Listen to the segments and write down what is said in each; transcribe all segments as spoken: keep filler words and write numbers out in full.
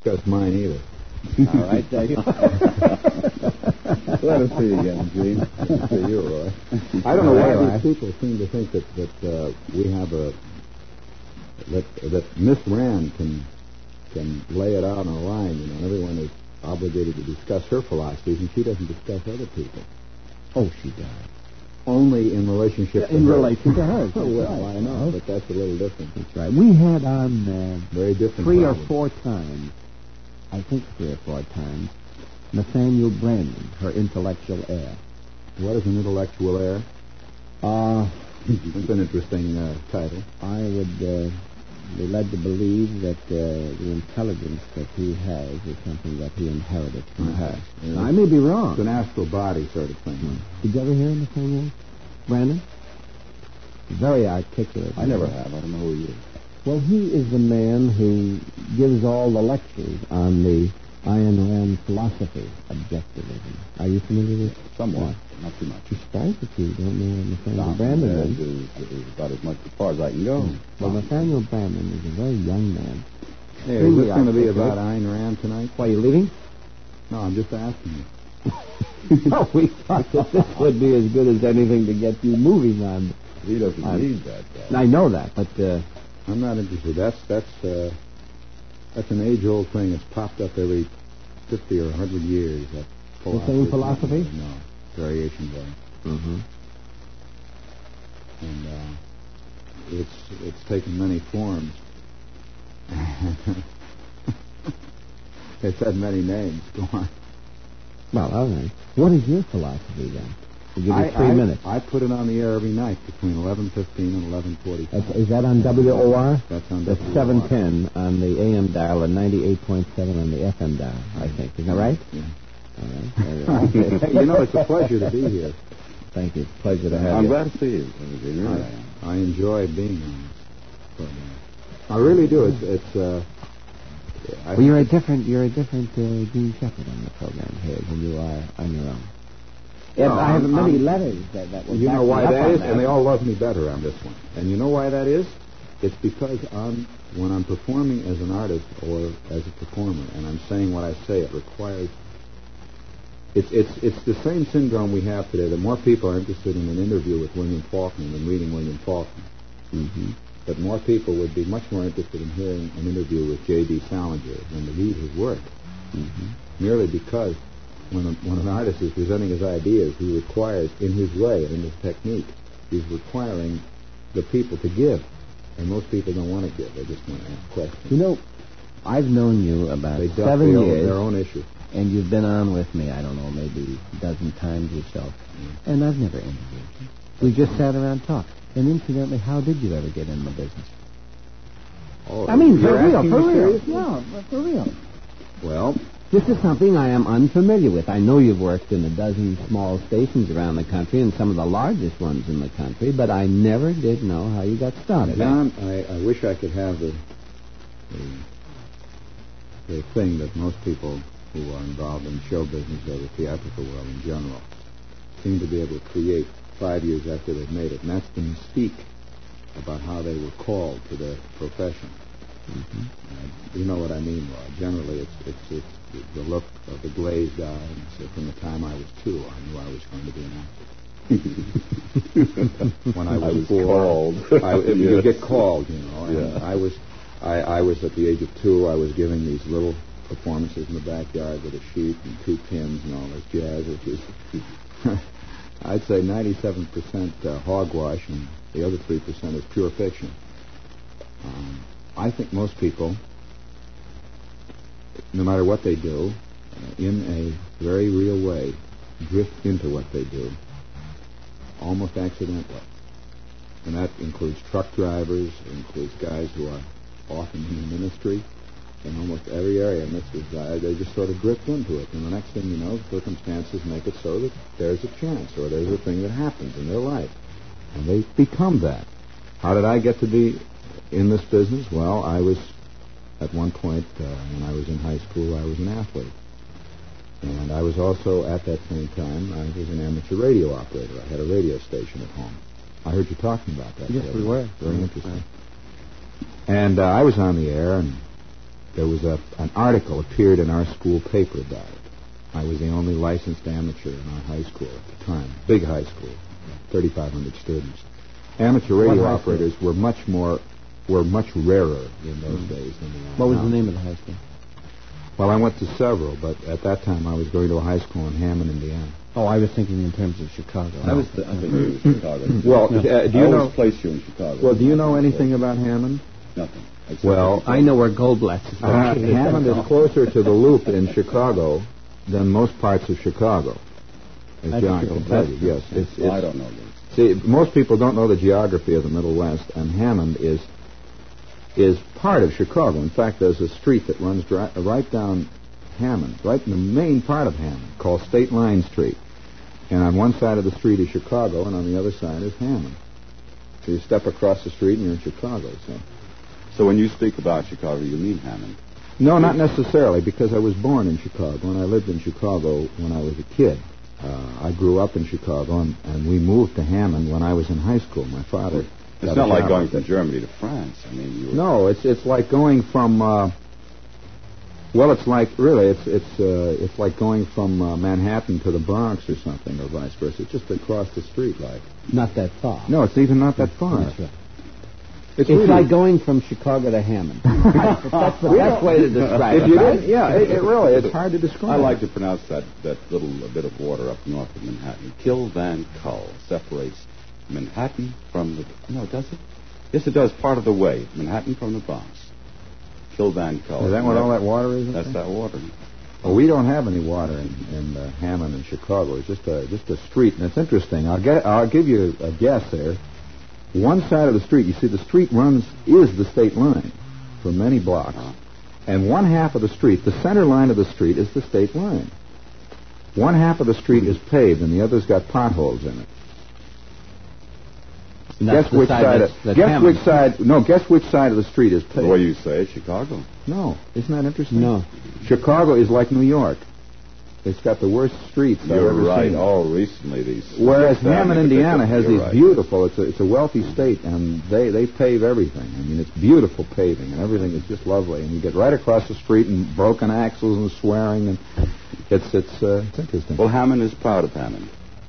discuss mine either. All right, thank you. Let us see you again, Gene. Let us see you, Roy. I don't know why these people seem to think that, that uh, we have a... that that Miss Rand can can lay it out on a line, you know, and everyone is obligated to discuss her philosophies, and she doesn't discuss other people. Oh, she does. Only in relationship to In her. relation to her. Oh, well, right. I know, but that's a little different. That's right. We had on uh, Very different three problems. or four times, I think three or four times, Nathaniel Brandon, her intellectual heir. What is an intellectual heir? Uh, It's an interesting uh, title. I would uh, be led to believe that uh, the intelligence that he has is something that he inherited from her. Yeah. I may be wrong. It's an astral body sort of thing. Hmm. Did you ever hear Nathaniel Brandon? Very articulate. I never have. I don't know who he is. Well, he is the man who gives all the lectures on the Ayn Rand philosophy, objectivism. Are you familiar with it? Somewhat. Not too much. I'm surprised that you don't know what Nathaniel Now, Brandon is, is. is, is about as much as far as I can go. Well, Nathaniel Brandon is a very young man. Hey, is this going to be about Ayn Rand tonight? Why, are you leaving? No, I'm just asking you. No, we thought that this would be as good as anything to get you moving on. He doesn't Uh, need that. Guy. I know that, but... Uh, I'm not interested. That's that's uh, that's an age-old thing that's popped up every fifty or a hundred years. That The same philosophy? No, variations on it. Mm-hmm. And uh, it's it's taken many forms. It's had many names. Go on. Well, all right. What is your philosophy, then? We'll give you I, three I, minutes. I put it on the air every night between eleven fifteen and eleven forty-five. Is that on W O R? That's on That's W O R. seven ten on the A M dial and ninety-eight point seven on the F M dial, I think. Is that right? Yeah. All right. Very well. You know, it's a pleasure to be here. Thank you. Pleasure to have I'm you. glad to see you. I, I enjoy being on this program. I really do. It's it's. Uh, I Well, you're a different, you're a different uh, Gene Shepherd on the program here than you are on your own. And No, I have I'm- many I'm- letters that, that will You back know why me up that on is, that. and they all love me better on this one. And you know why that is? It's because I'm when I'm performing as an artist or as a performer, and I'm saying what I say, it requires. It's it's it's the same syndrome we have today. That more people are interested in an interview with William Faulkner than reading William Faulkner. Mm-hmm. But more people would be much more interested in hearing an interview with J D Salinger than to read his work. Mm-hmm. Merely because when, a, when an artist is presenting his ideas, he requires, in his way and in his technique, he's requiring the people to give. And most people don't want to give. They just want to ask questions. You know, I've known you about They duck seven their, years. their own issue. And you've been on with me, I don't know, maybe a dozen times yourself. Mm. And I've never interviewed you. We just sat around and talked. And incidentally, how did you ever get in the business? Oh, I mean, for you're real, asking for me real. seriously? Yeah, for real. Well, this is something I am unfamiliar with. I know you've worked in a dozen small stations around the country and some of the largest ones in the country, but I never did know how you got started. John, I, I wish I could have the, the the thing that most people who are involved in show business or the theatrical world in general seem to be able to create five years after they've made it, and that's the mystique about how they were called to their profession. Mm-hmm. Uh, you know what I mean, Rod. Generally, it's, it's it's the look of the glazed eye, and so from the time I was two, I knew I was going to be an actor. When I was, I was four, called. I, Yes. you get called, you know. And Yeah. I was, I, I was at the age of two. I was giving these little performances in the backyard with a sheet and two pins and all this jazz, which is, I'd say, ninety-seven percent uh, hogwash, and the other three percent is pure fiction. Um, I think most people, no matter what they do, uh, in a very real way, drift into what they do, almost accidentally. And that includes truck drivers, it includes guys who are often in the ministry, in almost every area. And this is, uh, they just sort of drift into it. And the next thing you know, circumstances make it so that there's a chance or there's a thing that happens in their life. And they become that. How did I get to be in this business? Well, I was, at one point, uh, when I was in high school, I was an athlete. And I was also, at that same time, I was an amateur radio operator. I had a radio station at home. I heard you talking about that. Yes, we were. Very interesting. And uh, I was on the air, and there was a an article appeared in our school paper about it. I was the only licensed amateur in our high school at the time, big high school, thirty-five hundred students. Amateur radio operators were much more, were much rarer in those mm. days than they are What was now. the name of the high school? Well, I went to several, but at that time I was going to a high school in Hammond, Indiana. Oh, I was thinking in terms of Chicago. I was, th- I think it was Chicago. Well, no. uh, do I you know? always place you in Chicago. Well, do you know anything about Hammond? Nothing. Except Well, I know where Goldblatt is. Uh, Hammond is closer to the Loop in Chicago than most parts of Chicago. As John can tell you, yes. It's, it's, well, I don't know this. See, most people don't know the geography of the Middle West, and Hammond is is part of Chicago. In fact, there's a street that runs dri- right down Hammond, right in the main part of Hammond, called State Line Street. And on one side of the street is Chicago, and on the other side is Hammond. So you step across the street and you're in Chicago. So, so when you speak about Chicago, you mean Hammond? No, not necessarily, because I was born in Chicago, and I lived in Chicago when I was a kid. Uh, I grew up in Chicago, and, and we moved to Hammond when I was in high school. My father. It's not like going from Germany to France. I mean, you were... No, it's it's like going from. Uh, well, it's like really, it's it's uh, it's like going from uh, Manhattan to the Bronx or something, or vice versa. It's just across the street, like. Not that far. No, it's even not that far. That's right. It's, It's really like going from Chicago to Hammond. That's the best way to describe if it. you right? didn't, yeah, it, it really, it's hard to describe. I like to pronounce that, that little bit of water up north of Manhattan. Kilvancull separates Manhattan from the... No, does it? Yes, it does, part of the way. Manhattan from the Bronx. Kilvancull. Is that what all that water is? That's that water. Well, we don't have any water in, in uh, Hammond and Chicago. It's just a just a street, and it's interesting. I'll get I'll give you a guess there. One side of the street, you see, the street runs is the state line for many blocks, and one half of the street, the center line of the street, is the state line. One half of the street is paved, and the other's got potholes in it. Guess which side? side that's, of, that's guess Hammond. which side? No, guess which side of the street is paved. The way you say it, Chicago. No, isn't that interesting? No. Chicago is like New York. It's got the worst streets I've You're ever right. seen. Oh, recently these. Whereas Hammond, Indiana, has these right. beautiful. It's a it's a wealthy state, and they they pave everything. I mean, it's beautiful paving, and everything is just lovely. And you get right across the street, and broken axles and swearing, and it's it's uh, it's interesting. Well, Hammond is proud of Hammond.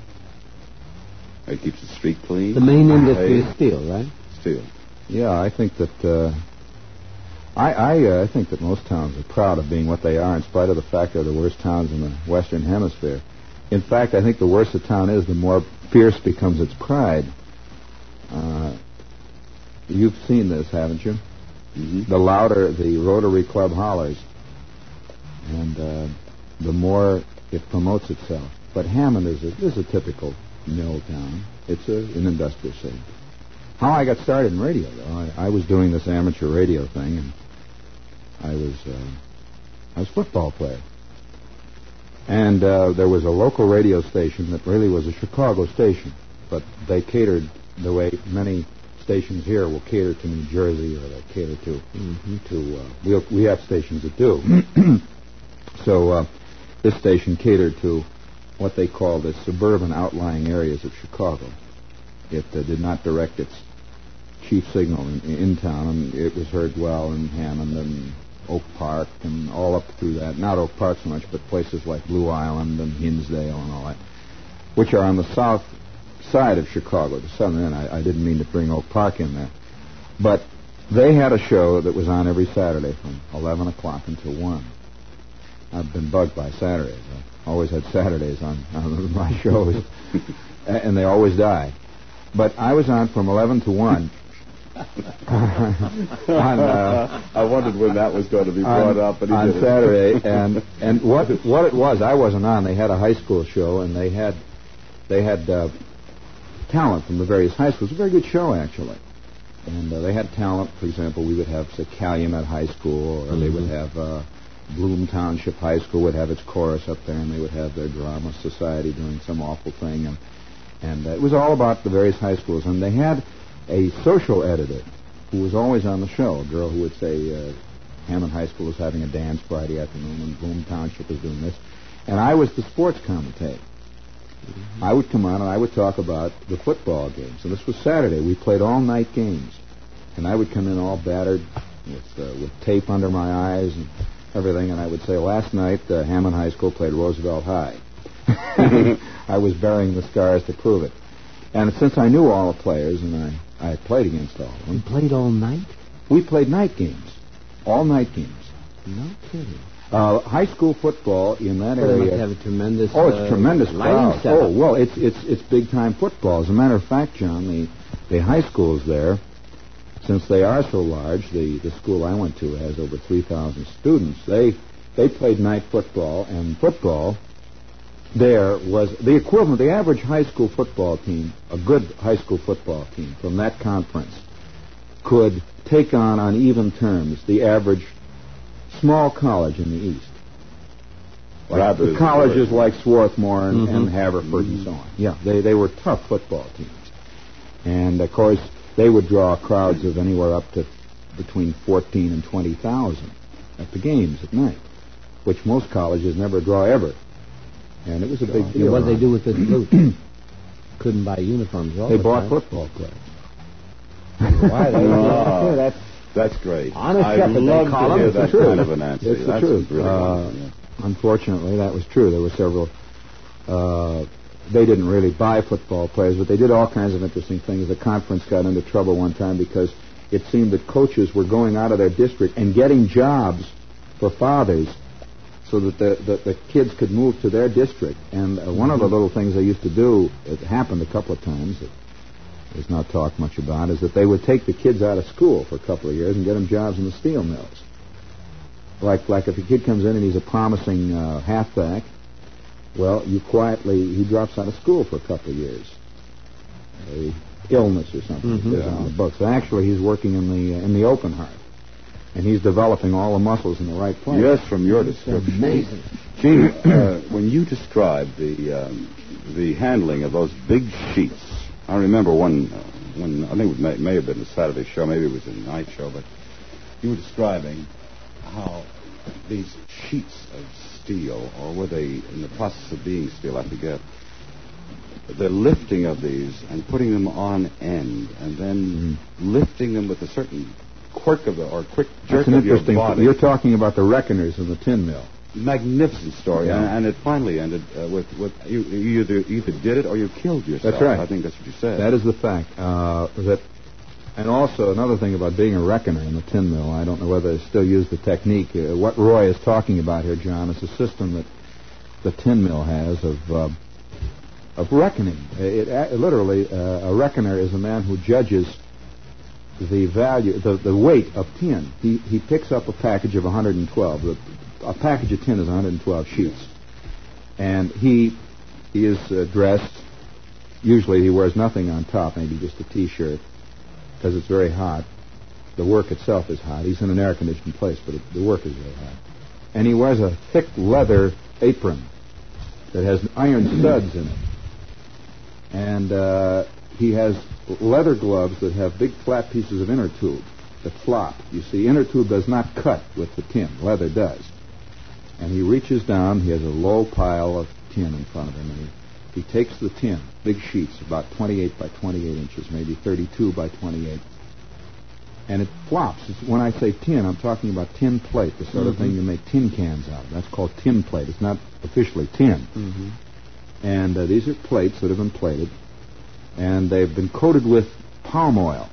It keeps the street clean. The main industry Hey. is steel, right? Steel. Yeah, I think that uh, I I, uh, I think that most towns are proud of being what they are, in spite of the fact they're the worst towns in the Western Hemisphere. In fact, I think the worse a town is, the more fierce becomes its pride. Uh, you've seen this, haven't you? Mm-hmm. The louder the Rotary Club hollers, and uh, the more it promotes itself. But Hammond is a, is a typical mill town. It's a, an industrial city. How I got started in radio, though, I, I was doing this amateur radio thing, and I was uh, I was a football player. And uh, there was a local radio station that really was a Chicago station, but they catered the way many stations here will cater to New Jersey, or they cater to mm-hmm. to uh, we we have stations that do. So uh, this station catered to what they call the suburban outlying areas of Chicago. It uh, did not direct its chief signal in, in town, and it was heard well in Hammond and Oak Park and all up through that. Not Oak Park so much, but places like Blue Island and Hinsdale and all that, which are on the south side of Chicago, the southern end. I, I didn't mean to bring Oak Park in there. But they had a show that was on every Saturday from eleven o'clock until one. I've been bugged by Saturdays. I always had Saturdays on, on my shows, and they always die. But I was on from eleven to one. on, uh, I wondered when that was going to be brought on, up. And he on did it. Saturday, and and what what it was, I wasn't on. They had a high school show, and they had they had uh, talent from the various high schools. It was a very good show, actually. And uh, they had talent. For example, we would have, say, Calumet High School, or mm-hmm. they would have uh, Bloom Township High School would have its chorus up there, and they would have their drama society doing some awful thing, and and uh, it was all about the various high schools. And they had a social editor who was always on the show, a girl who would say uh, Hammond High School is having a dance Friday afternoon, and Bloom Township is doing this, and I was the sports commentator. Mm-hmm. I would come on and I would talk about the football games. And this was Saturday. We played all night games. And I would come in all battered, with uh, with tape under my eyes and everything, and I would say, last night uh, Hammond High School played Roosevelt High. I was bearing the scars to prove it. And since I knew all the players, and I, I played against all of them. You played all night? We played night games. All night games. No kidding. Uh, high school football in that Well, they area. must have a tremendous. Oh, it's uh, tremendous lighting crowd. setup. Oh, well, it's it's it's big time football. As a matter of fact, John, the the high schools there, since they are so large, the, the school I went to has over three thousand students. They they played night football, and football there was the equivalent. The average high school football team, a good high school football team from that conference, could take on on even terms the average small college in the East. Like the colleges like Swarthmore and, mm-hmm. and Haverford mm-hmm. and so on. Yeah, they, they were tough football teams. And, of course, they would draw crowds of anywhere up to between fourteen and twenty thousand at the games at night, which most colleges never draw ever. And it was a big deal. What did they do with this loot? Couldn't buy uniforms all They the bought time. football players. Why? They, Oh. that's That's great. Honest I'd shepherd, they love call to them. hear It's the that truth. kind of an answer. It's the That's truth. really Uh, wonderful, yeah. Unfortunately, that was true. There were several. Uh, they didn't really buy football players, but they did all kinds of interesting things. The conference got into trouble one time because it seemed that coaches were going out of their district and getting jobs for fathers so that the, the, the kids could move to their district. And uh, one of the little things they used to do, it happened a couple of times, it is not talked much about, is that they would take the kids out of school for a couple of years and get them jobs in the steel mills. Like like if a kid comes in and he's a promising uh, halfback, well, you quietly, he drops out of school for a couple of years. A illness or something Mm-hmm. is on the books. And actually, he's working in the uh, in the open heart, and he's developing all the muscles in the right place. Yes, from your description. amazing. Gene, uh, when you described the um, the handling of those big sheets, I remember one, uh, when I think it may, may have been a Saturday show, maybe it was a night show, but you were describing how these sheets of steel, or were they in the process of being steel, I forget, the lifting of these and putting them on end, and then mm-hmm. lifting them with a certain quirk of the, or quick jerk That's an of your interesting body. Th- you're talking about the reckoners in the tin mill. Magnificent story, Yeah. and, and it finally ended uh, with, with you, you either either did it or you killed yourself. That's right. I think that's what you said. That is the fact. Uh, that, and also another thing about being a reckoner in the tin mill. I don't know whether they still use the technique. Uh, what Roy is talking about here, John, is a system that the tin mill has of uh, of reckoning. It, it literally uh, a reckoner is a man who judges the value, the, the weight of tin. He he picks up a package of one hundred twelve. The, a package of tin is one hundred twelve sheets, and he he is uh, dressed. Usually, he wears nothing on top, maybe just a T-shirt, because it's very hot. The work itself is hot. He's in an air-conditioned place, but it, the work is very hot. And he wears a thick leather apron that has iron studs in it, and uh, he has leather gloves that have big flat pieces of inner tube that flop. You see, inner tube does not cut with the tin. Leather does. And he reaches down. He has a low pile of tin in front of him, and he, he takes the tin, big sheets, about twenty-eight by twenty-eight inches, maybe thirty-two by twenty-eight, and it flops. It's, when I say tin, I'm talking about tin plate, the sort mm-hmm. of thing you make tin cans out of. That's called tin plate. It's not officially tin. Mm-hmm. And uh, these are plates that have been plated, and they've been coated with palm oil.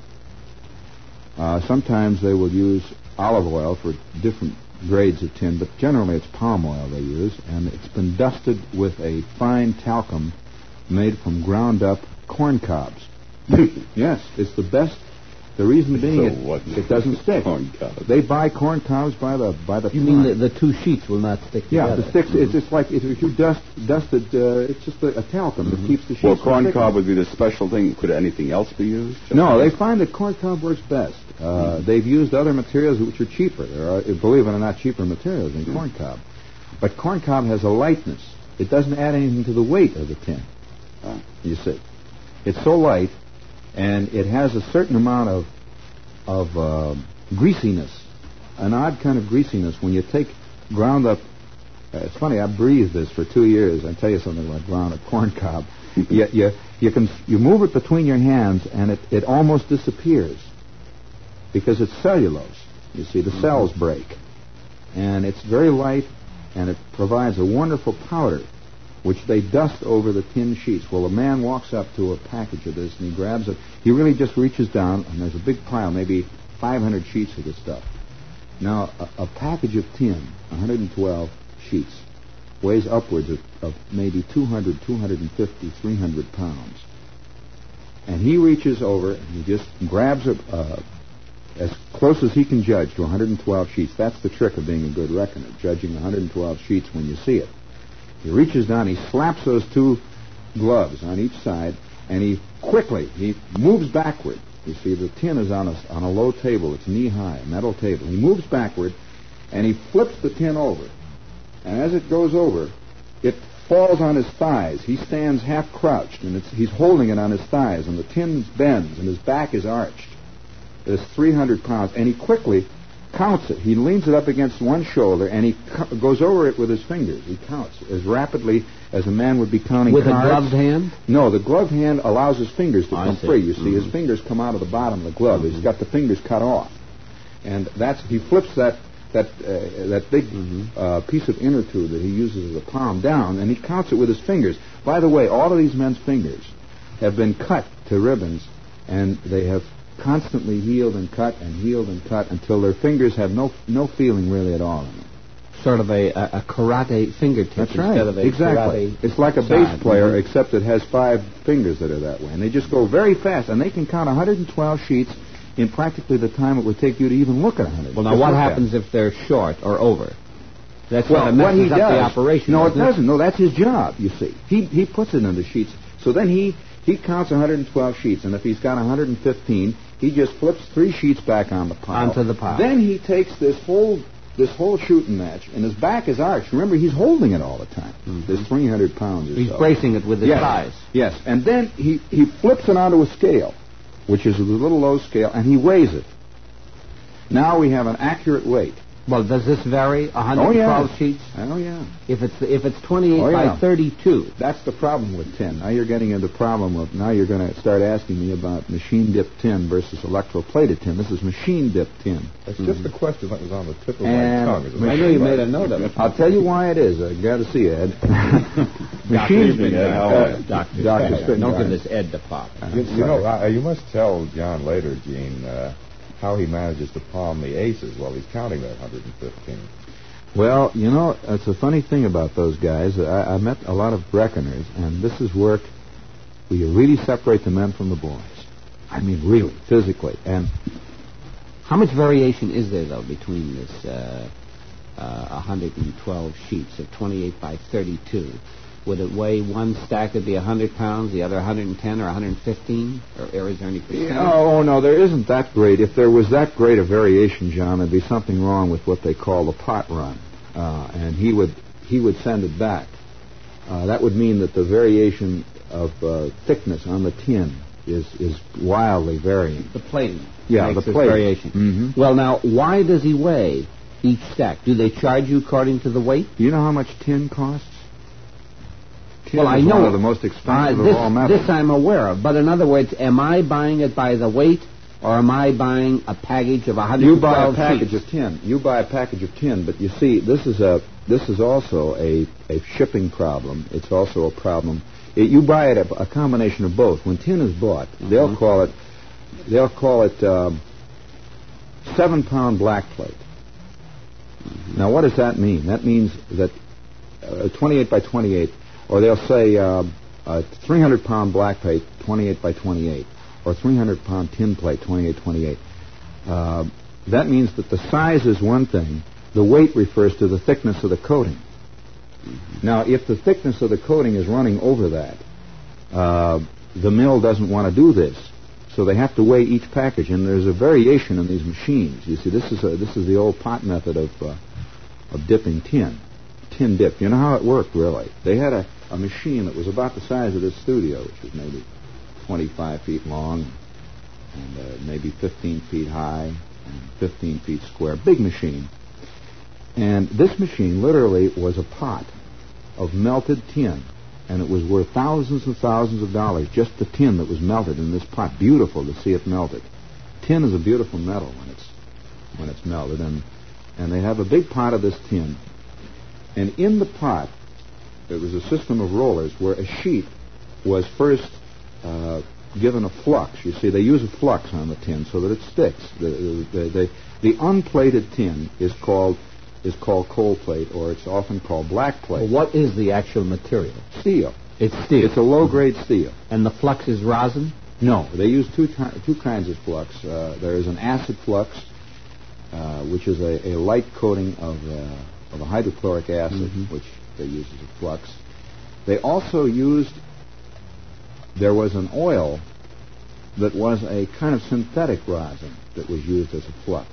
Uh, sometimes they will use olive oil for different grades of tin, but generally it's palm oil they use, and it's been dusted with a fine talcum made from ground up corn cobs. Yes, it's the best. The reason being So it, it doesn't stick. Corn cobs. They buy corn cobs by the by the You ton. mean the, the two sheets will not stick Yeah, together? the sticks. It's just like if, if you dust dusted. Uh, it's just a, a talcum Mm-hmm. that keeps the sheets. Well, from corn sticking. cob would be the special thing. Could anything else be used? No, they find that corn cob works best. Uh, mm. They've used other materials which are cheaper. There are, believe it or not, cheaper materials than mm. corn cob. But corn cob has a lightness. It doesn't add anything to the weight of the tin. Ah. You see, it's so light, and it has a certain amount of of uh, greasiness, an odd kind of greasiness when you take ground up. Uh, it's funny. I breathed this for two years. I tell you something about ground up corn cob. you, you you can you move it between your hands, and it, it almost disappears because it's cellulose. You see, the cells break. And it's very light, and it provides a wonderful powder, which they dust over the tin sheets. Well, a man walks up to a package of this, and he grabs it. He really just reaches down, and there's a big pile, maybe five hundred sheets of this stuff. Now, a, a package of tin, one hundred twelve sheets, weighs upwards of, of maybe two hundred, two hundred fifty, three hundred pounds. And he reaches over, and he just grabs it uh, as close as he can judge to one hundred twelve sheets. That's the trick of being a good reckoner, judging one hundred twelve sheets when you see it. He reaches down, he slaps those two gloves on each side, and he quickly, he moves backward. You see, the tin is on a, on a low table. It's knee-high, a metal table. He moves backward, and he flips the tin over. And as it goes over, it falls on his thighs. He stands half-crouched, and it's, he's holding it on his thighs, and the tin bends, and his back is arched. It's three hundred pounds, and he quickly counts it. He leans it up against one shoulder, and he co- goes over it with his fingers. He counts as rapidly as a man would be counting with cards. a gloved hand? No, the gloved hand allows his fingers to I come see. free. You see, Mm-hmm. his fingers come out of the bottom of the glove. Mm-hmm. He's got the fingers cut off, and that's he flips that that uh, that big Mm-hmm. uh, piece of inner tube that he uses as a palm down, and he counts it with his fingers. By the way, all of these men's fingers have been cut to ribbons, and they have constantly healed and cut and healed and cut until their fingers have no no feeling really at all in them. Sort of a, a, a karate fingertip That's instead right. of a exactly. karate It's like a side. bass player, Mhm. except it has five fingers that are that way, and they just go very fast, and they can count one hundred twelve sheets in practically the time it would take you to even look at one hundred. Well, now Just what look at happens it. if they're short or over? That's Well, what, what he messes up does, the operation. no, it doesn't doesn't. No, that's his job. You see, he he puts it into sheets. So then he he counts one hundred twelve sheets, and if he's got one hundred fifteen, he just flips three sheets back on the pile. Onto the pile. Then he takes this whole this whole shooting match, and his back is arched. Remember, he's holding it all the time. Mm-hmm. There's three hundred pounds or He's so. bracing it with his yes. thighs. Yes, and then he he flips it onto a scale, which is a little low scale, and he weighs it. Now we have an accurate weight. Well, does this vary? one hundred twelve Oh, yeah. sheets? Oh, yeah. If it's if it's twenty-eight Oh, yeah. by thirty-two. That's the problem with tin. Now you're getting into the problem of, now you're going to start asking me about machine-dipped tin versus electroplated tin. This is machine-dipped tin. It's just a question that was on the tip of And my tongue. Is it I know you made a note of it. I'll tell you why it is. I got to see Ed. Evening, Ed. How are you? Doctor, Doctor Don't Spitzenberg. give this Ed to pop. You, you know, uh, you must tell John later, Gene, uh, how he manages to palm the aces while he's counting that one hundred fifteen. Well, you know, it's a funny thing about those guys. I, I met a lot of reckoners, and this is work where you really separate the men from the boys. I mean, really, physically. And How much variation is there, though, between this uh, uh, one hundred twelve sheets of twenty-eight by thirty-two? Would it weigh one stack would be one hundred pounds, the other one hundred ten or one hundred fifteen? Or, or is there any percent? Oh, no, there isn't that great. If there was that great a variation, John, there'd be something wrong with what they call the pot run. Uh, and he would he would send it back. Uh, that would mean that the variation of uh, thickness on the tin is, is wildly varying. The plating. Yeah, makes the this plate. variation. Mhm. Well, now, why does he weigh each stack? Do they charge you according to the weight? Do you know how much tin costs? Tin Well, I is know one it. of the most Uh, expensive this, of all metals. this I'm aware of. But in other words, am I buying it by the weight, or am I buying a package of one hundred twelve You buy a package sheets? of tin. You buy a package of tin, but you see, this is a this is also a, a shipping problem. It's also a problem. It, you buy it a, a combination of both. When tin is bought, they'll Mhm. call it they'll call it um, seven pound black plate. Now, what does that mean? That means that uh, twenty-eight by twenty-eight, or they'll say uh, uh, three hundred pound black plate, twenty-eight by twenty-eight, or three hundred pound tin plate, twenty-eight twenty-eight. Uh, that means that the size is one thing. The weight refers to the thickness of the coating. Now, if the thickness of the coating is running over that, uh, the mill doesn't want to do this, so they have to weigh each package. And there's a variation in these machines. You see, this is a, this is the old pot method of uh, of dipping tin, tin dip. You know how it worked, really? They had a, a machine that was about the size of this studio, which was maybe twenty-five feet long and uh, maybe fifteen feet high and fifteen feet square. Big machine. And this machine literally was a pot of melted tin, and it was worth thousands and thousands of dollars, just the tin that was melted in this pot. Beautiful to see it melted. Tin is a beautiful metal when it's when it's melted, and and they have a big pot of this tin. And in the pot, there was a system of rollers where a sheet was first uh, given a flux. You see, they use a flux on the tin so that it sticks. The the, the, the unplated tin is called is called cold plate, or it's often called black plate. Well, what is the actual material? Steel. It's steel. It's a low-grade steel. And the flux is rosin? No, they use two ti- two kinds of flux. Uh, there is an acid flux, uh, which is a, a light coating of uh, of a hydrochloric acid, Mm-hmm. which they use as a flux. They also used. There was an oil that was a kind of synthetic rosin that was used as a flux.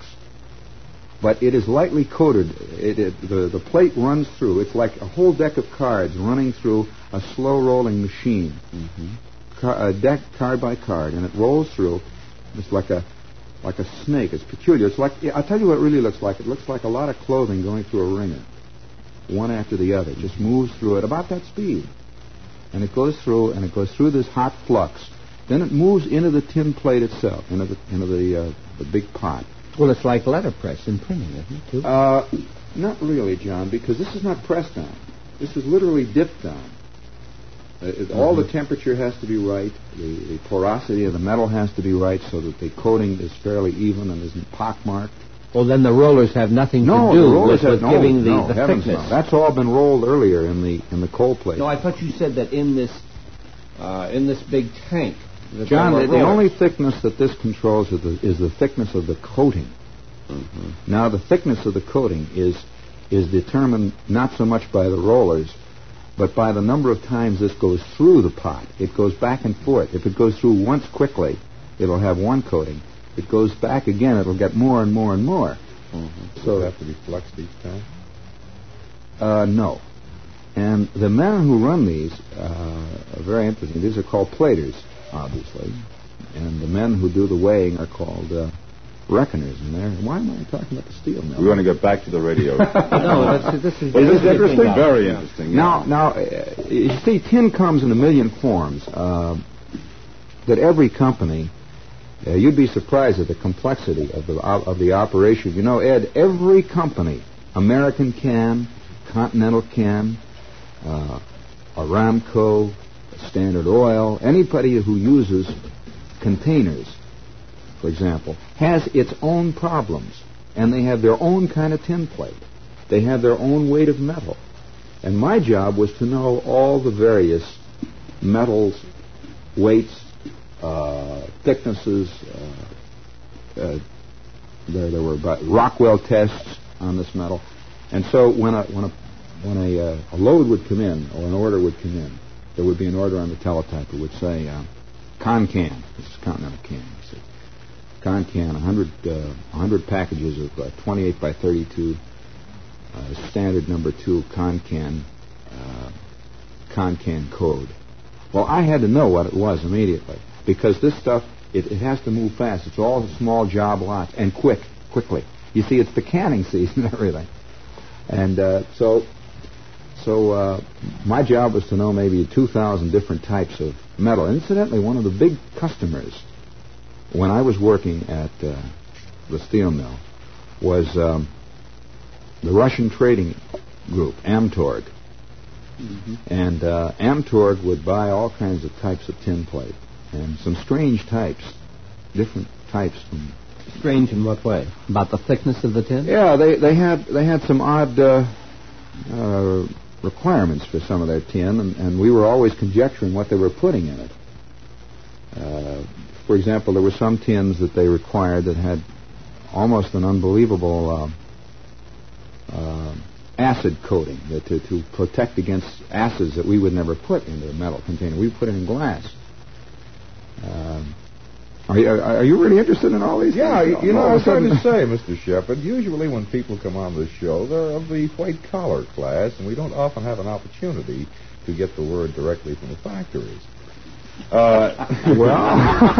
But it is lightly coated. It, it, the, the plate runs through. It's like a whole deck of cards running through a slow-rolling machine, Mm-hmm. Car, a deck card by card, and it rolls through. It's like a like a snake. It's peculiar. It's like I'll tell you what it really looks like. It looks like a lot of clothing going through a wringer, one after the other. It just moves through at about that speed, and it goes through, and it goes through this hot flux. Then it moves into the tin plate itself, into the into the uh, the big pot. Well, it's like letterpress in printing, isn't it, too? Uh, not really, John, because this is not pressed down. This is literally dipped down. Uh, it, Mm-hmm. All the temperature has to be right. The, the porosity of the metal has to be right so that the coating is fairly even and isn't pockmarked. Well, then the rollers have nothing No, to do the rollers with, have with no, giving the, no, the heavens thickness. no. That's all been rolled earlier in the in the cold plate. No, I thought you said that in this uh, in this big tank. that John, there the, were the rollers. only thickness that this controls is the, is the thickness of the coating. Mm-hmm. Now, the thickness of the coating is is determined not so much by the rollers, but by the number of times this goes through the pot. It goes back and forth. If it goes through once quickly, it'll have one coating. If it goes back again, it'll get more and more and more. Mm-hmm. So- So it have to be fluxed each time? Uh, no. And the men who run these uh, are very interesting. These are called platers, obviously. And the men who do the weighing are called uh, reckoners. And they're, why am I talking about the steel mill? We want to get back to the radio. No, that's, this is, Is this interesting? Very interesting. Now, yeah. now, uh, you see, tin comes in a million forms. Uh, that every company, uh, you'd be surprised at the complexity of the of the operation. You know, Ed, every company, American Can, Continental Can, uh, Aramco, Standard Oil, anybody who uses containers, for example, has its own problems, and they have their own kind of tin plate. They have their own weight of metal. And my job was to know all the various metals, weights, uh, thicknesses. Uh, uh, there, there were about Rockwell tests on this metal, and so when a when a when a, uh, a load would come in or an order would come in, there would be an order on the teletype that would say uh, Con-Can. This is Continental Can. You see. Con-Can, one hundred, uh, one hundred packages of uh, twenty-eight by thirty-two, uh, standard number two Con-Can, uh, Con-Can code. Well, I had to know what it was immediately because this stuff, it, it has to move fast. It's all small job lots and quick, quickly. You see, it's the canning season and everything. And uh, so so uh, my job was to know maybe two thousand different types of metal. Incidentally, one of the big customers when I was working at uh, the steel mill was um, the Russian trading group, Amtorg. Mm-hmm. And uh, Amtorg would buy all kinds of types of tin plate and some strange types, different types from. Strange in what way? About the thickness of the tin? Yeah, they they had they had some odd uh, uh, requirements for some of their tin, and, and we were always conjecturing what they were putting in it. Uh, for example, there were some tins that they required that had almost an unbelievable uh, uh, acid coating that to, to protect against acids that we would never put into a metal container. We put it in glass. Um, Are you, are you really interested in all these Yeah, things? you, you know, All I of was a trying sudden- to say, Mister Shepard, usually when people come on this show, they're of the white-collar class, and we don't often have an opportunity to get the word directly from the factories. Uh, well,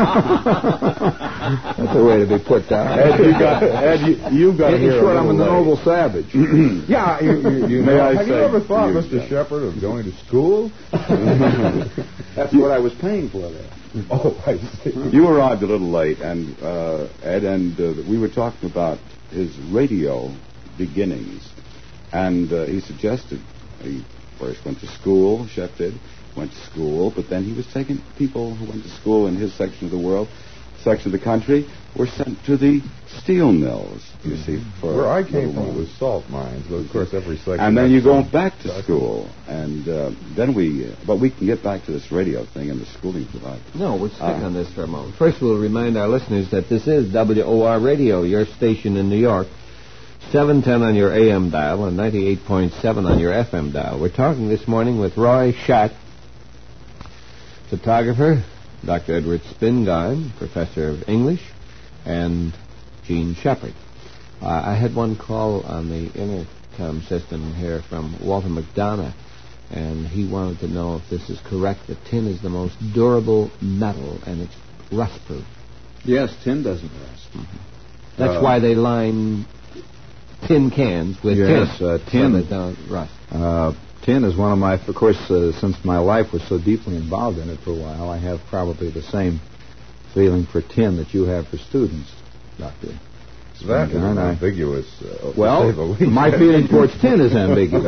that's a way to be put down. Ed, you got, Ed, you, you've got to In hear short, a I'm a little noble late. savage. Yeah, you, you, you May know, I have you say ever to thought, you, Mister Jeff? Shepard, of going to school? That's what I was paying for there. Oh, I see. You arrived a little late, and uh, Ed, and uh, we were talking about his radio beginnings. And uh, he suggested he first went to school, Chef did, went to school, but then he was taking people who went to school in his section of the world, section of the country, were sent to the steel mills, you see. For Where I came little from, it while. was salt mines, but of course every section... And then has you go some- back to school, and uh, then we, uh, but we can get back to this radio thing and the schooling if you like. No, we'll stick Uh, on this for a moment. First, we'll remind our listeners that this is W O R Radio, your station in New York. seven ten on your A M dial and ninety-eight point seven on your F M dial. We're talking this morning with Roy Schacht, photographer, Doctor Edward Spingard, professor of English, and Gene Shepard. Uh, I had one call on the intercom system here from Walter McDonough, and he wanted to know if this is correct, that tin is the most durable metal and it's rust-proof. Yes, tin doesn't rust. That's Uh, why they line tin cans with Yes, tin, uh, so tin. they don't rust. Uh, tin is one of my, of course, uh, since my life was so deeply involved in it for a while, I have probably the same feeling for tin that you have for students, Doctor. That is Spingard. an I- ambiguous... Uh, to say the Well, least. my feeling towards tin is ambiguous.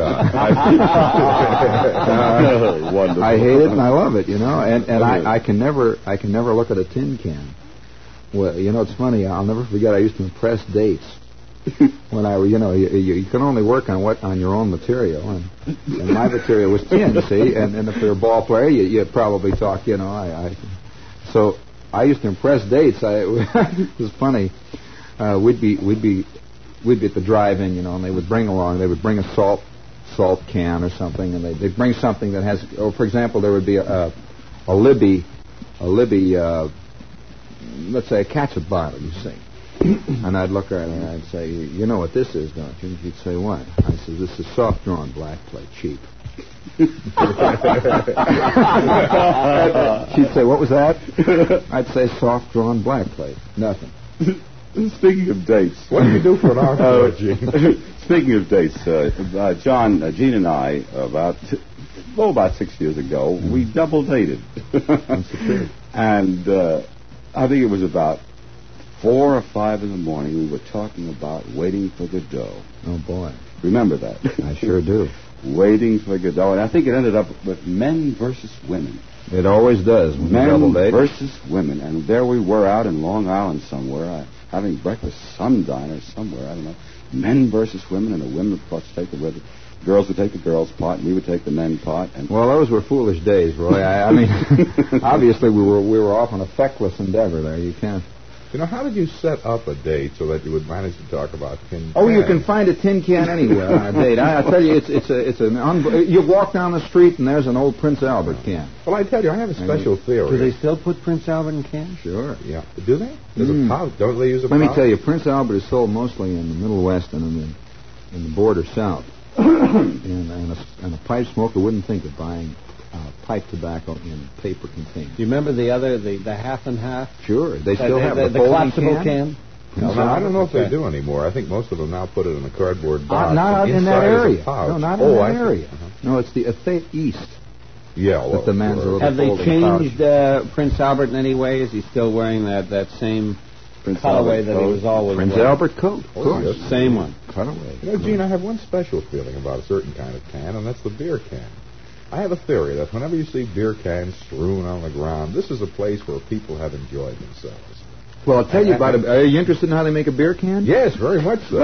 Uh, Wonderful. I hate it and I love it, you know, and and I, I can never I can never look at a tin can. Well, you know, it's funny. I'll never forget. I used to impress dates when I were, you know, you, you, you can only work on what on your own material, and, and my material was tin, see, and, and if you're a ball player, you you probably talk, you know, I, I so I used to impress dates. I it was funny. Uh, we'd be we'd be we'd be at the drive-in, you know, and they would bring along they would bring a salt salt can or something, and they they'd bring something that has, or for example, there would be a a, a Libby a Libby uh, let's say a catsup bottle, you see. And I'd look at her and I'd say, you know what this is, don't you? And she'd say, what? I said, this is soft-drawn black plate, cheap. She'd say, what was that? I'd say soft-drawn black plate. Nothing. Speaking of dates. What do you do for an hour, Uh, Gene? Speaking of dates, uh, uh, John, uh, Gene and I, about well, about six years ago, we double dated. That's the truth. And uh, I think it was about four or five in the morning. We were talking about Waiting for Godot. Oh, boy. Remember that? I sure do. Waiting for Godot, and I think it ended up with men versus women. It always does when you double Men date. versus women, and there we were out in Long Island somewhere, uh, having breakfast, some diner somewhere, I don't know. Men versus women, and the women, of course, take the women. Girls would take the girls' part, and we would take the men part. And Well, those were foolish days, Roy. I, I mean, obviously we were we were off on a feckless endeavor there. You can't. You know, how did you set up a date so that you would manage to talk about tin Oh, you cans? can find a tin can anywhere on a date. I, I tell you, it's it's a it's an un- you walk down the street and there's an old Prince Albert can. Well, I tell you, I have a special theory. Do they still put Prince Albert in cans? Sure. Yeah. Do they? There's Mm. a pouch. Don't they use a Let me pouch? tell you, Prince Albert is sold mostly in the Middle West and in the in the border South. and, and, a, and a pipe smoker wouldn't think of buying uh, pipe tobacco in paper containers. Do you remember the other, the, the half and half? Sure, they still the, have the, the, the folding collapsible can. can? No, no, I don't know if Okay. they do anymore. I think most of them now put it in a cardboard Uh, box. not out and in that inside is a area. pouch. No, not in oh, that I see. area. Uh-huh. No, it's the Effete East. Yeah, well, That the man's a sure. little Have they folding changed uh, Prince Albert in any way? Is he still wearing that, that same Prince colorway Albert that he coat. was always Prince wearing? Albert coat, of Oh, course. yes. Same one. Cutaway. You know, Gene, I have one special feeling about a certain kind of can, and that's the beer can. I have a theory that whenever you see beer cans strewn on the ground, this is a place where people have enjoyed themselves. Well, I'll tell you about it. Are you interested in how they make a beer can? Yes, very much so. All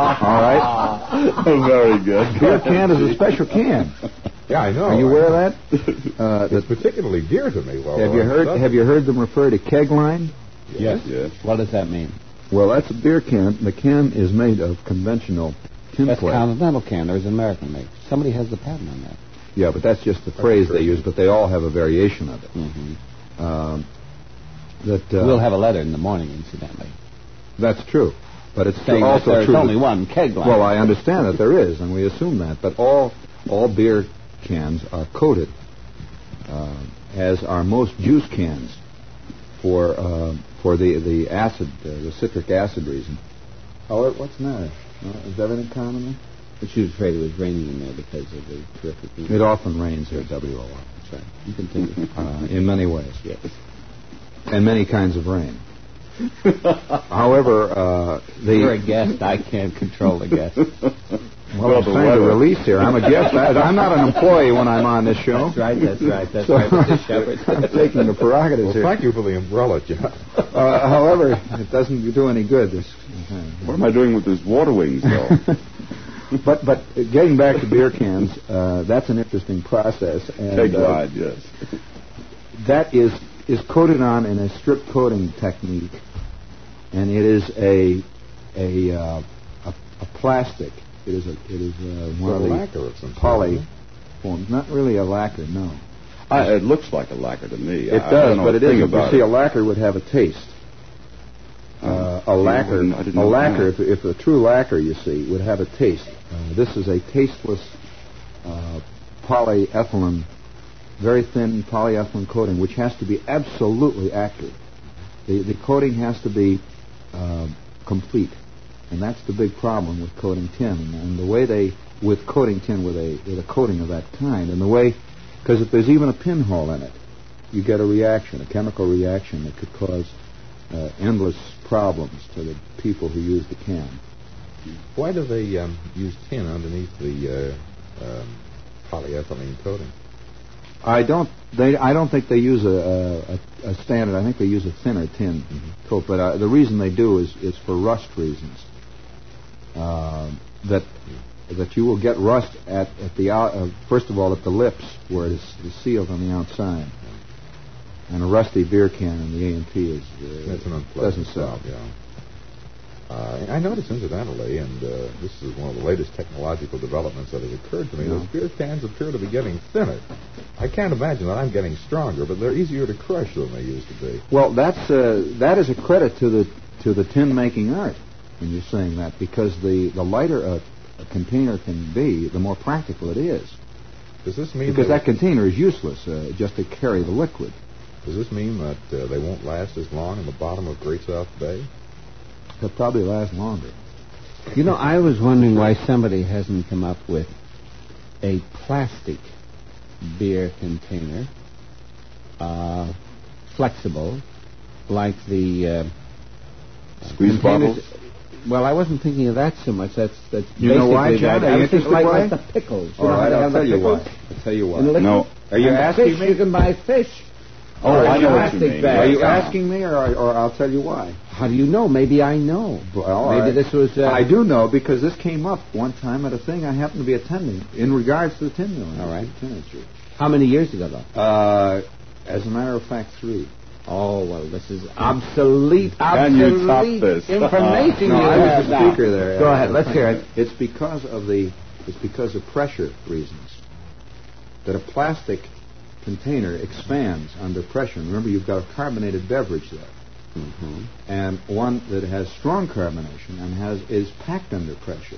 right. Very good. Beer can is a special can. Yeah, I know. Are you aware of I- that? Uh, It's that particularly dear to me. Well, have you heard? Have you heard them refer to keg line? Yes. Yes. What does that mean? Well, that's a beer can. The can is made of conventional tin That's plate. Continental can. There's an American made. Somebody has the patent on that. Yeah, but that's just the phrase true. they use. But they all have a variation of it. Mm-hmm. Um, that uh, We'll have a letter in the morning, incidentally, That's true, but it's saying also that there's true. only that- one keg line. Well, I understand that there is, and we assume that. But all all beer cans are coated, uh, as are most juice cans, for uh, for the the acid, uh, the citric acid reason. Howard, what's the matter? Uh, is everything calm in there? But she was afraid it was raining in there because of the terrific heat. It often rains here at W O R. That's right. You continue. Uh, in many ways, Yes. and many kinds of rain. However, uh, the You're a guest. I can't control the guest. well, I'm trying to release here. I'm a guest. I, I'm not an employee when I'm on this show. That's right. That's right. That's So, right, Mister Shepard. I'm taking the prerogatives Well, here. thank you for the umbrella, John. Uh, however, it doesn't do any good. This. What am I doing with these water wings, though? But but getting back to beer cans, uh, that's an interesting process, and Peg uh, wide, yes. that is is coated on in a strip coating technique, and it is a a uh, a, a plastic. It is a it is uh, one Well, of the lacquer of some sort, poly isn't forms. Not really a lacquer, no. I, it looks like a lacquer to me. It I, does, I don't know but a it thing isn't. You about see, it. a lacquer would have a taste. Uh, a you lacquer, wouldn't- I didn't a know lacquer. that. If, if a true lacquer, you see, would have a taste. Uh, this is a tasteless uh, polyethylene, very thin polyethylene coating, which has to be absolutely accurate. The the coating has to be uh, complete, and that's the big problem with coating tin. And, and the way they with coating tin with a with a coating of that kind, and the way, because if there's even a pinhole in it, you get a reaction, a chemical reaction that could cause uh, endless problems to the people who use the can. Why do they um, use tin underneath the uh, um, polyethylene coating? I don't. They. I don't think they use a, a, a standard. I think they use a thinner tin Mm-hmm. coat. But uh, the reason they do is is for rust reasons. Uh, that that you will get rust at at the out, uh, first of all at the lips where it is, is sealed on the outside. And a rusty beer can in the A and P is uh, That's an unpleasant doesn't sell. job, yeah. Uh, I noticed, incidentally, and uh, this is one of the latest technological developments that has occurred to me, Yeah. those beer cans appear to be getting thinner. I can't imagine that I'm getting stronger, but they're easier to crush than they used to be. Well, that's uh, that is a credit to the to the tin making art when you're saying that, because the the lighter a, a container can be, the more practical it is. Does this mean Because they, that container is useless uh, just to carry the liquid. does this mean that uh, they won't last as long in the bottom of Great South Bay? They'll probably last longer. You know, I was wondering why somebody hasn't come up with a plastic beer container, uh, flexible, like the uh, Squeeze containers- bottles? Well, I wasn't thinking of that so much. That's that's You know why, basically John? that. Are I you was thinking interested like, why? like the pickles. You All know how right, they I'll have the tell you pickles? why. I'll tell you why. And the liquid- No. Are you and the asking fish, me? You can buy fish. Oh, Or I a know what plastic you mean. bag. Are you Yeah. asking me, or, or I'll tell you why? How do you know? Maybe I know. Well, all Maybe right. this was. Uh, I do know because this came up one time at a thing I happened to be attending in regards to the tin milling. All right. Tin industry. How many years ago, though? Uh, as a matter of fact, three. Oh, well, this is obsolete, Can you obsolete top this? information No, you I have was the now. speaker there. Go Uh, ahead, let's hear it. It's because of the. It's because of pressure reasons that a plastic container expands under pressure. And remember, you've got a carbonated beverage there, Mm-hmm. and one that has strong carbonation and has is packed under pressure.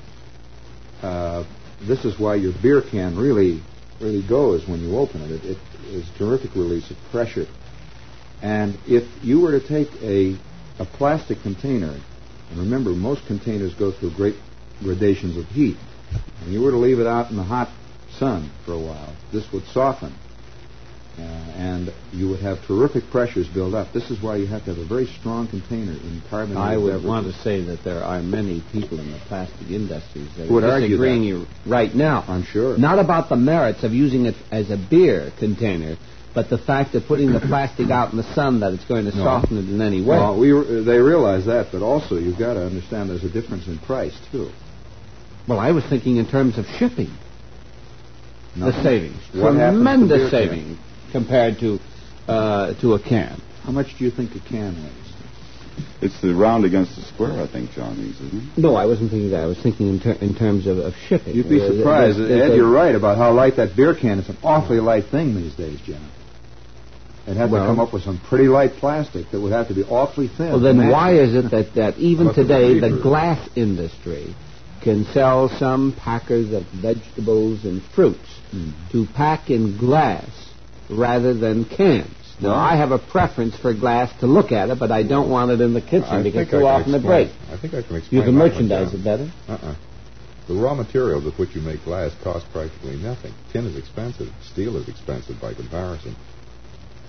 Uh, this is why your beer can really, really goes when you open it. It, it is a terrific release of pressure. And if you were to take a a plastic container, and remember, most containers go through great gradations of heat, and you were to leave it out in the hot sun for a while, this would soften. Uh, and you would have terrific pressures build up. This is why you have to have a very strong container in carbonated I would beverages. want to say that there are many people in the plastic industries that Who would are argue disagreeing that. you right now. I'm sure. Not about the merits of using it as a beer container, but the fact that putting the plastic out in the sun, that it's going to No. soften it in any way. Well, we re- they realize that, but also you've got to understand there's a difference in price too. Well, I was thinking in terms of shipping. Nothing. The savings. What happens to beer Tremendous can? savings compared to uh, to a can. How much do you think a can weighs? It's the round against the square, I think, John means, isn't it? No, I wasn't thinking that. I was thinking in, ter- in terms of, of shipping. You'd be Uh, surprised. there's- there's Ed, a- you're right about how light that beer can is. An awfully light thing these days, Jim. They'd have Well- to come up with some pretty light plastic that would have to be awfully thin. Well, then to match why it. is it that, that even Well, that's today the the cheaper. glass industry can sell some packers of vegetables and fruits Hmm. to pack in glass rather than cans? Now, Well- I have a preference for glass to look at it, but I don't want it in the kitchen I because think too I can often it explain- breaks. I think I can explain. You can that one, merchandise John. it better. Uh-uh. The raw materials with which you make glass cost practically nothing. Tin is expensive. Steel is expensive by comparison.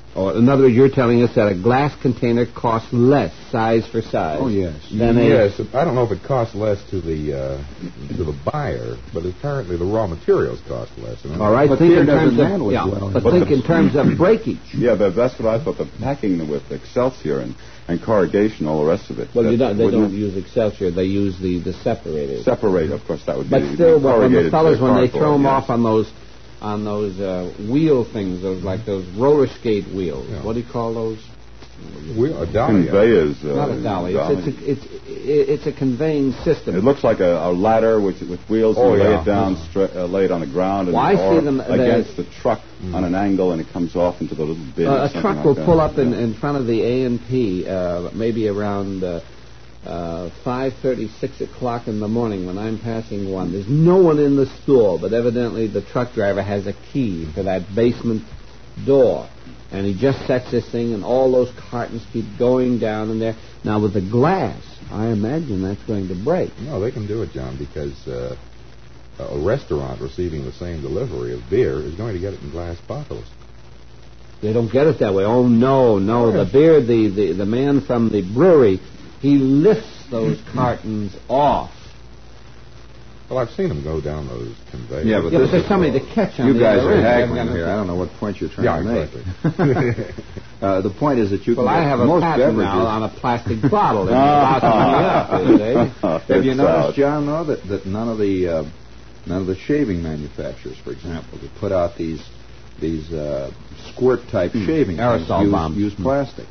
Or in other words, you're telling us that a glass container costs less, size for size. Oh, yes. Than a, Yes, I don't know if it costs less to the uh, to the buyer, but apparently the raw materials cost less. And all right, But think beer in terms doesn't of handle as yeah, well. but But think the- in terms of breakage. Yeah, but that's what I thought. The packing with Excelsior and, and corrugation, all the rest of it. Well, that you don't, they wouldn't don't use Excelsior. They use the, the separators. separate, of course, that would But be still, when, when the corrugated, fellas, uh, when they cardboard, throw them yes. off on those on those uh, wheel things, those like those roller skate wheels. Yeah. What do you call those? We, a dolly. Conveyors. Uh, Not a dolly. It's, it's, a, it's, it's a conveying system. It looks like a, a ladder which, with wheels. Oh, and you lay yeah. it down, stra- uh, lay it on the ground, and Well, I or see them- against they- the truck on an angle, and it comes off into the little bin. or Uh, a something truck like will that. pull up in, Yeah. in front of the A and P, uh, maybe around uh, uh, five thirty, six o'clock in the morning when I'm passing one. There's no one in the store, but evidently the truck driver has a key for that basement door. And he just sets this thing, and all those cartons keep going down in there. Now, with the glass, I imagine that's going to break. No, they can do it, John, because uh, a restaurant receiving the same delivery of beer is going to get it in glass bottles. They don't get it that way. Oh, no, no. The beer, the, the, the man from the brewery, he lifts those cartons off. Well, I've seen them go down those conveyors. Yeah, but Yeah, this but there's is- somebody to catch on You the guys other are end. They haven't haggling got here. nothing. I don't know what point you're trying Yeah, to make. exactly. uh, the point is that you Well, can I get have a most patent beverages. now on a plastic bottle. And it's locking me up, you see. Have you It's noticed, out. John, though, that, that none of the uh, none of the shaving manufacturers, for example, that put out these these uh, squirt type shaving things Aerosol use, bombs. use plastic.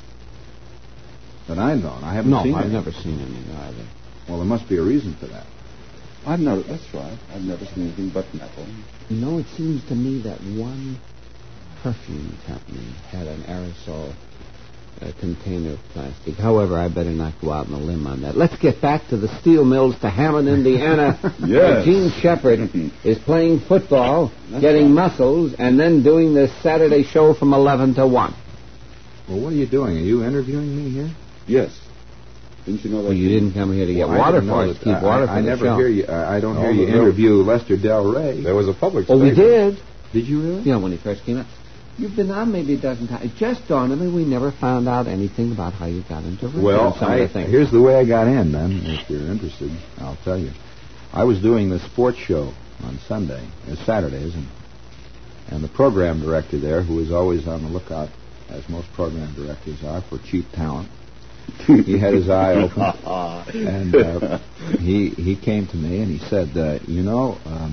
That I know, and I haven't No, seen I've any. never seen any either. Well, there must be a reason for that. I've never. That's right. I've never seen anything but metal. You know, it seems to me that one perfume company had an aerosol uh, container of plastic. However, I better not go out on a limb on that. Let's get back to the steel mills to Hammond, Indiana. Yes. where Gene Shepard is playing football, That's getting right. muscles, and then doing this Saturday show from eleven to one. Well, what are you doing? Are you interviewing me here? Yes. Didn't you know that? Well, you didn't come here to get Well, I water didn't for know us. that- Keep I, water for I the never show. hear you. I, I don't No, hear you no, no. interview Lester Del Rey. There was a public Oh, we statement. did. Did you really? You know, when he first came out. You've been on maybe a dozen times. It just dawned on me we never found out anything about how you got into radio Well, and some I, of the things. here's the way I got in, then, if you're interested. I'll tell you. I was doing the sports show on Sunday, uh, Saturdays, and, and the program director there, who is always on the lookout, as most program directors are, for cheap talent, he had his eye open, and uh, he he came to me and he said, uh, "You know, um,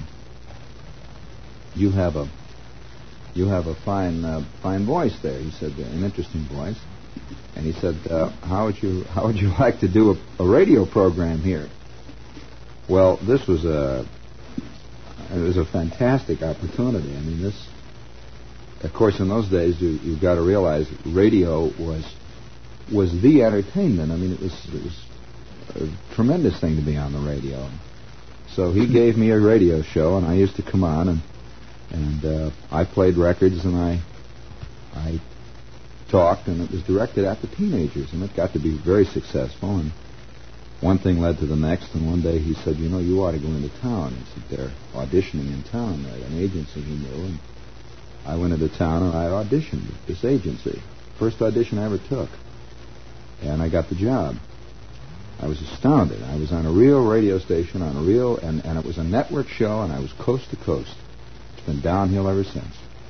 you have a you have a fine uh, fine voice there." He said, "An interesting voice." And he said, uh, "How would you how would you like to do a, a radio program here?" Well, this was a it was a fantastic opportunity. I mean, this, of course, in those days, you you've got to realize radio was was the entertainment. I mean, it was it was a tremendous thing to be on the radio. So he gave me a radio show, and I used to come on and and uh, I played records and I I talked, and it was directed at the teenagers, and it got to be very successful. And one thing led to the next, and one day he said, "You know, you ought to go into town." He said, "They're auditioning in town at an agency he knew." And I went into town and I auditioned at this agency. First audition I ever took. And I got the job. I was astounded. I was on a real radio station, on a real, and, and it was a network show, and I was coast to coast. It's been downhill ever since.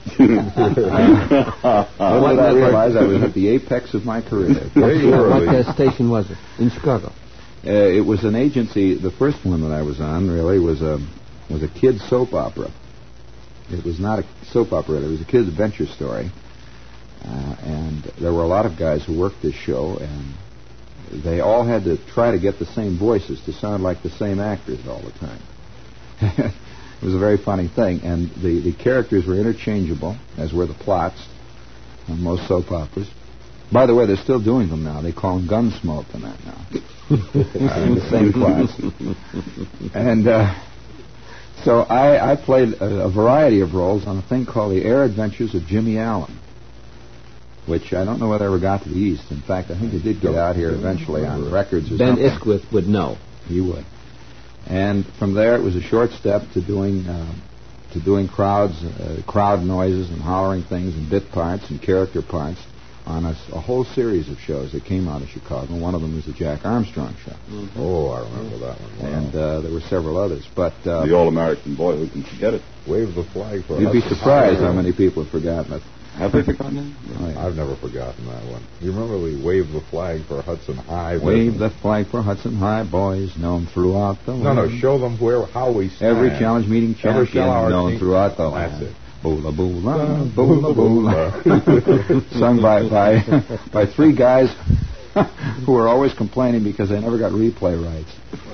Little did I realize I was at the apex of my career. There you were. What uh, station was it? In Chicago. Uh, it was an agency. The first one that I was on really was a was a kids soap opera. It was not a soap opera. It was a kids adventure story. Uh, and there were a lot of guys who worked this show, and they all had to try to get the same voices to sound like the same actors all the time. It was a very funny thing, and the, the characters were interchangeable, as were the plots on most soap operas. By the way, they're still doing them now. They call them Gunsmoke and that now. uh, the same plots. And uh, so I, I played a, a variety of roles on a thing called The Air Adventures of Jimmy Allen, which I don't know whether ever got to the East. In fact, I think it did get out here eventually on records or Ben something. Isquith would know. He would. And from there, it was a short step to doing uh, to doing crowds, uh, crowd noises and hollering things and bit parts and character parts on a, a whole series of shows that came out of Chicago. One of them was the Jack Armstrong Show. Mm-hmm. Oh, I remember that one. Wow. And uh, there were several others. But uh, the All-American Boy, who can forget it? Wave the flag for You'd be Hudson surprised High. how many people have forgotten it. Have they forgotten it? Oh, yeah. I've never forgotten that one. You remember the Wave the Flag for Hudson High? Wave the flag for Hudson High, boys, known throughout the No, land. no, show them where how we stand. Every challenge meeting Ever champion shall our known team- throughout the That's land. it. Boola boola, boola boola. Sung by, by, by three guys who were always complaining because they never got replay rights.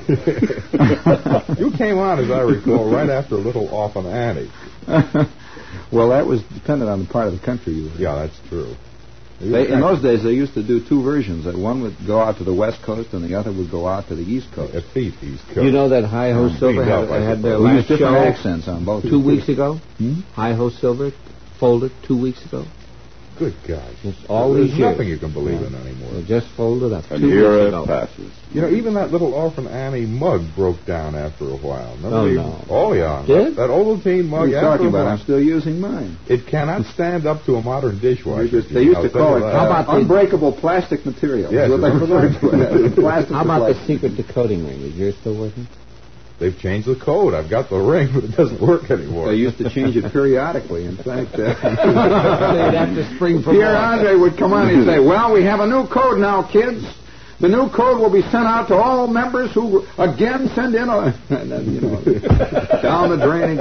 You came on, as I recall, right after Little Orphan Annie. Well, that was dependent on the part of the country you were in. Yeah, that's true. They, in those days, they used to do two versions. That one would go out to the West Coast, and the other would go out to the East Coast. At feet, East Coast. You know that Hi Ho Yeah, Silver cleaned had, up, I had their suppose. We last used different show accents on both. two weeks ago. Hmm? Hi Ho Silver folded two weeks ago. Good gosh. Just all There's these years. nothing you can believe in anymore. They just folded up And two here weeks it ago. passes. You know, even that Little Orphan Annie mug broke down after a while. Remember Oh, the- no. Oh, yeah. Did? That, that Ovaltine What mug. are you after talking a about? while- I'm still using mine. It cannot stand up to a modern dishwasher. They, just, they used I'll to tell call you it that. How about the- unbreakable plastic material. Yes, That's what they remember referred to it as. Plastic How about the plastic. secret decoding ring? Is yours still working? They've changed the code. I've got the ring, but it doesn't work anymore. They used to change it periodically. In fact, uh, They'd have to spring for Pierre more. Andre would come on and say, "Well, we have a new code now, kids. The new code will be sent out to all members who again send in a..." And then, you know, down the drain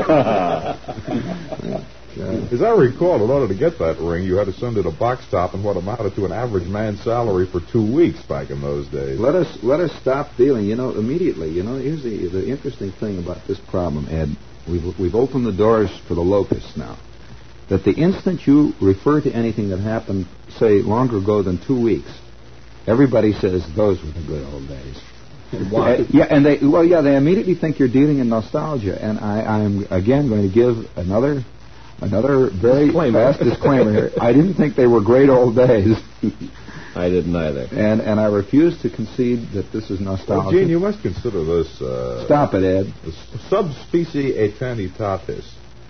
again. As I recall, in order to get that ring, you had to send it a box top and what amounted to an average man's salary for two weeks back in those days. Let us let us stop dealing. You know, immediately. You know, here's the the interesting thing about this problem, Ed. We've we've opened the doors for the locusts now. That the instant you refer to anything that happened, say, longer ago than two weeks, everybody says those were the good old days. Why? Uh, yeah, and they well, yeah, they immediately think you're dealing in nostalgia. And I, I'm again going to give another another very Disclaimer. fast disclaimer here. I didn't think they were great old days. I didn't either. And and I refuse to concede that this is nostalgia. Well, Gene, you must consider this... Uh, Stop it, Ed. the subspecie eternitatis.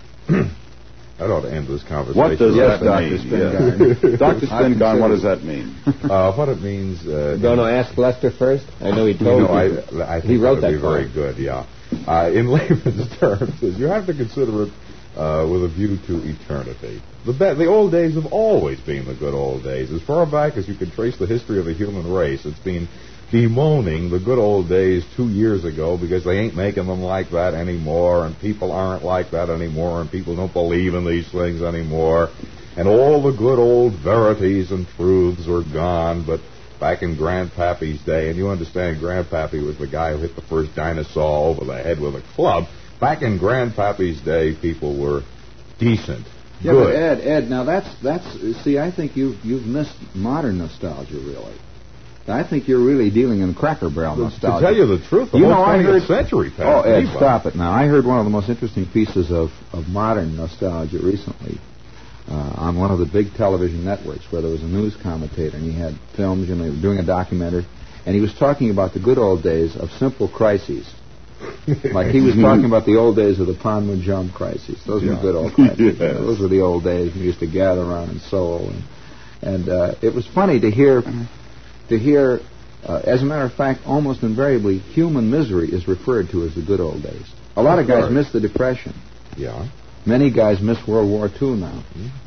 That ought to end this conversation. What does Yes, that Doctor mean? Spingarn. Yes. Doctor I Spingarn, consider- what does that mean? Uh, what it means... Uh, Don't know. Ask Lester first. I know he You told know, you. I, I think He wrote that would that be very for good, yeah. Uh, in layman's terms, is you have to consider it uh, with a view to eternity. The, be- the old days have always been the good old days. As far back as you can trace the history of the human race, it's been bemoaning the good old days two years ago because they ain't making them like that anymore, and people aren't like that anymore, and people don't believe in these things anymore. And all the good old verities and truths are gone, but back in Grandpappy's day, and you understand Grandpappy was the guy who hit the first dinosaur over the head with a club. Back in Grandpappy's day, people were decent, Yeah, good. but Ed, Ed, now that's that's. See, I think you've you've missed modern nostalgia, really. I think you're really dealing in Cracker Barrel To nostalgia. tell you the truth, the You whole know, I twentieth heard- century Oh, passed Ed, me by. stop it now. I heard one of the most interesting pieces of, of modern nostalgia recently uh, on one of the big television networks where there was a news commentator and he had films and they were doing a documentary and he was talking about the good old days of simple crises. Like he was talking about the old days of the Panmunjom crises. Those were Yeah. good old crises. Yes. You know, those were the old days. We used to gather around in Seoul. And, and uh, it was funny to hear, to hear uh, as a matter of fact, almost invariably, human misery is referred to as the good old days. A lot of, Of guys course. miss the Depression. Yeah. Many guys miss World War Two now.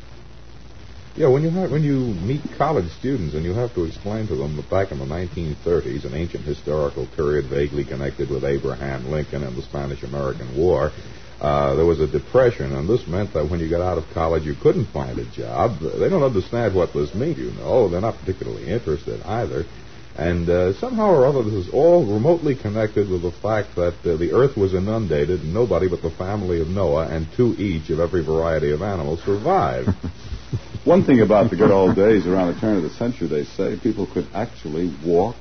Yeah, when you have, when you meet college students and you have to explain to them that back in the nineteen thirties, an ancient historical period vaguely connected with Abraham Lincoln and the Spanish-American War, uh, there was a depression, and this meant that when you got out of college, you couldn't find a job. They don't understand what this means, you know. They're not particularly interested either. And uh, somehow or other, this is all remotely connected with the fact that uh, the earth was inundated, and nobody but the family of Noah and two each of every variety of animal survived. One thing about the good old days around the turn of the century, they say, people could actually walk,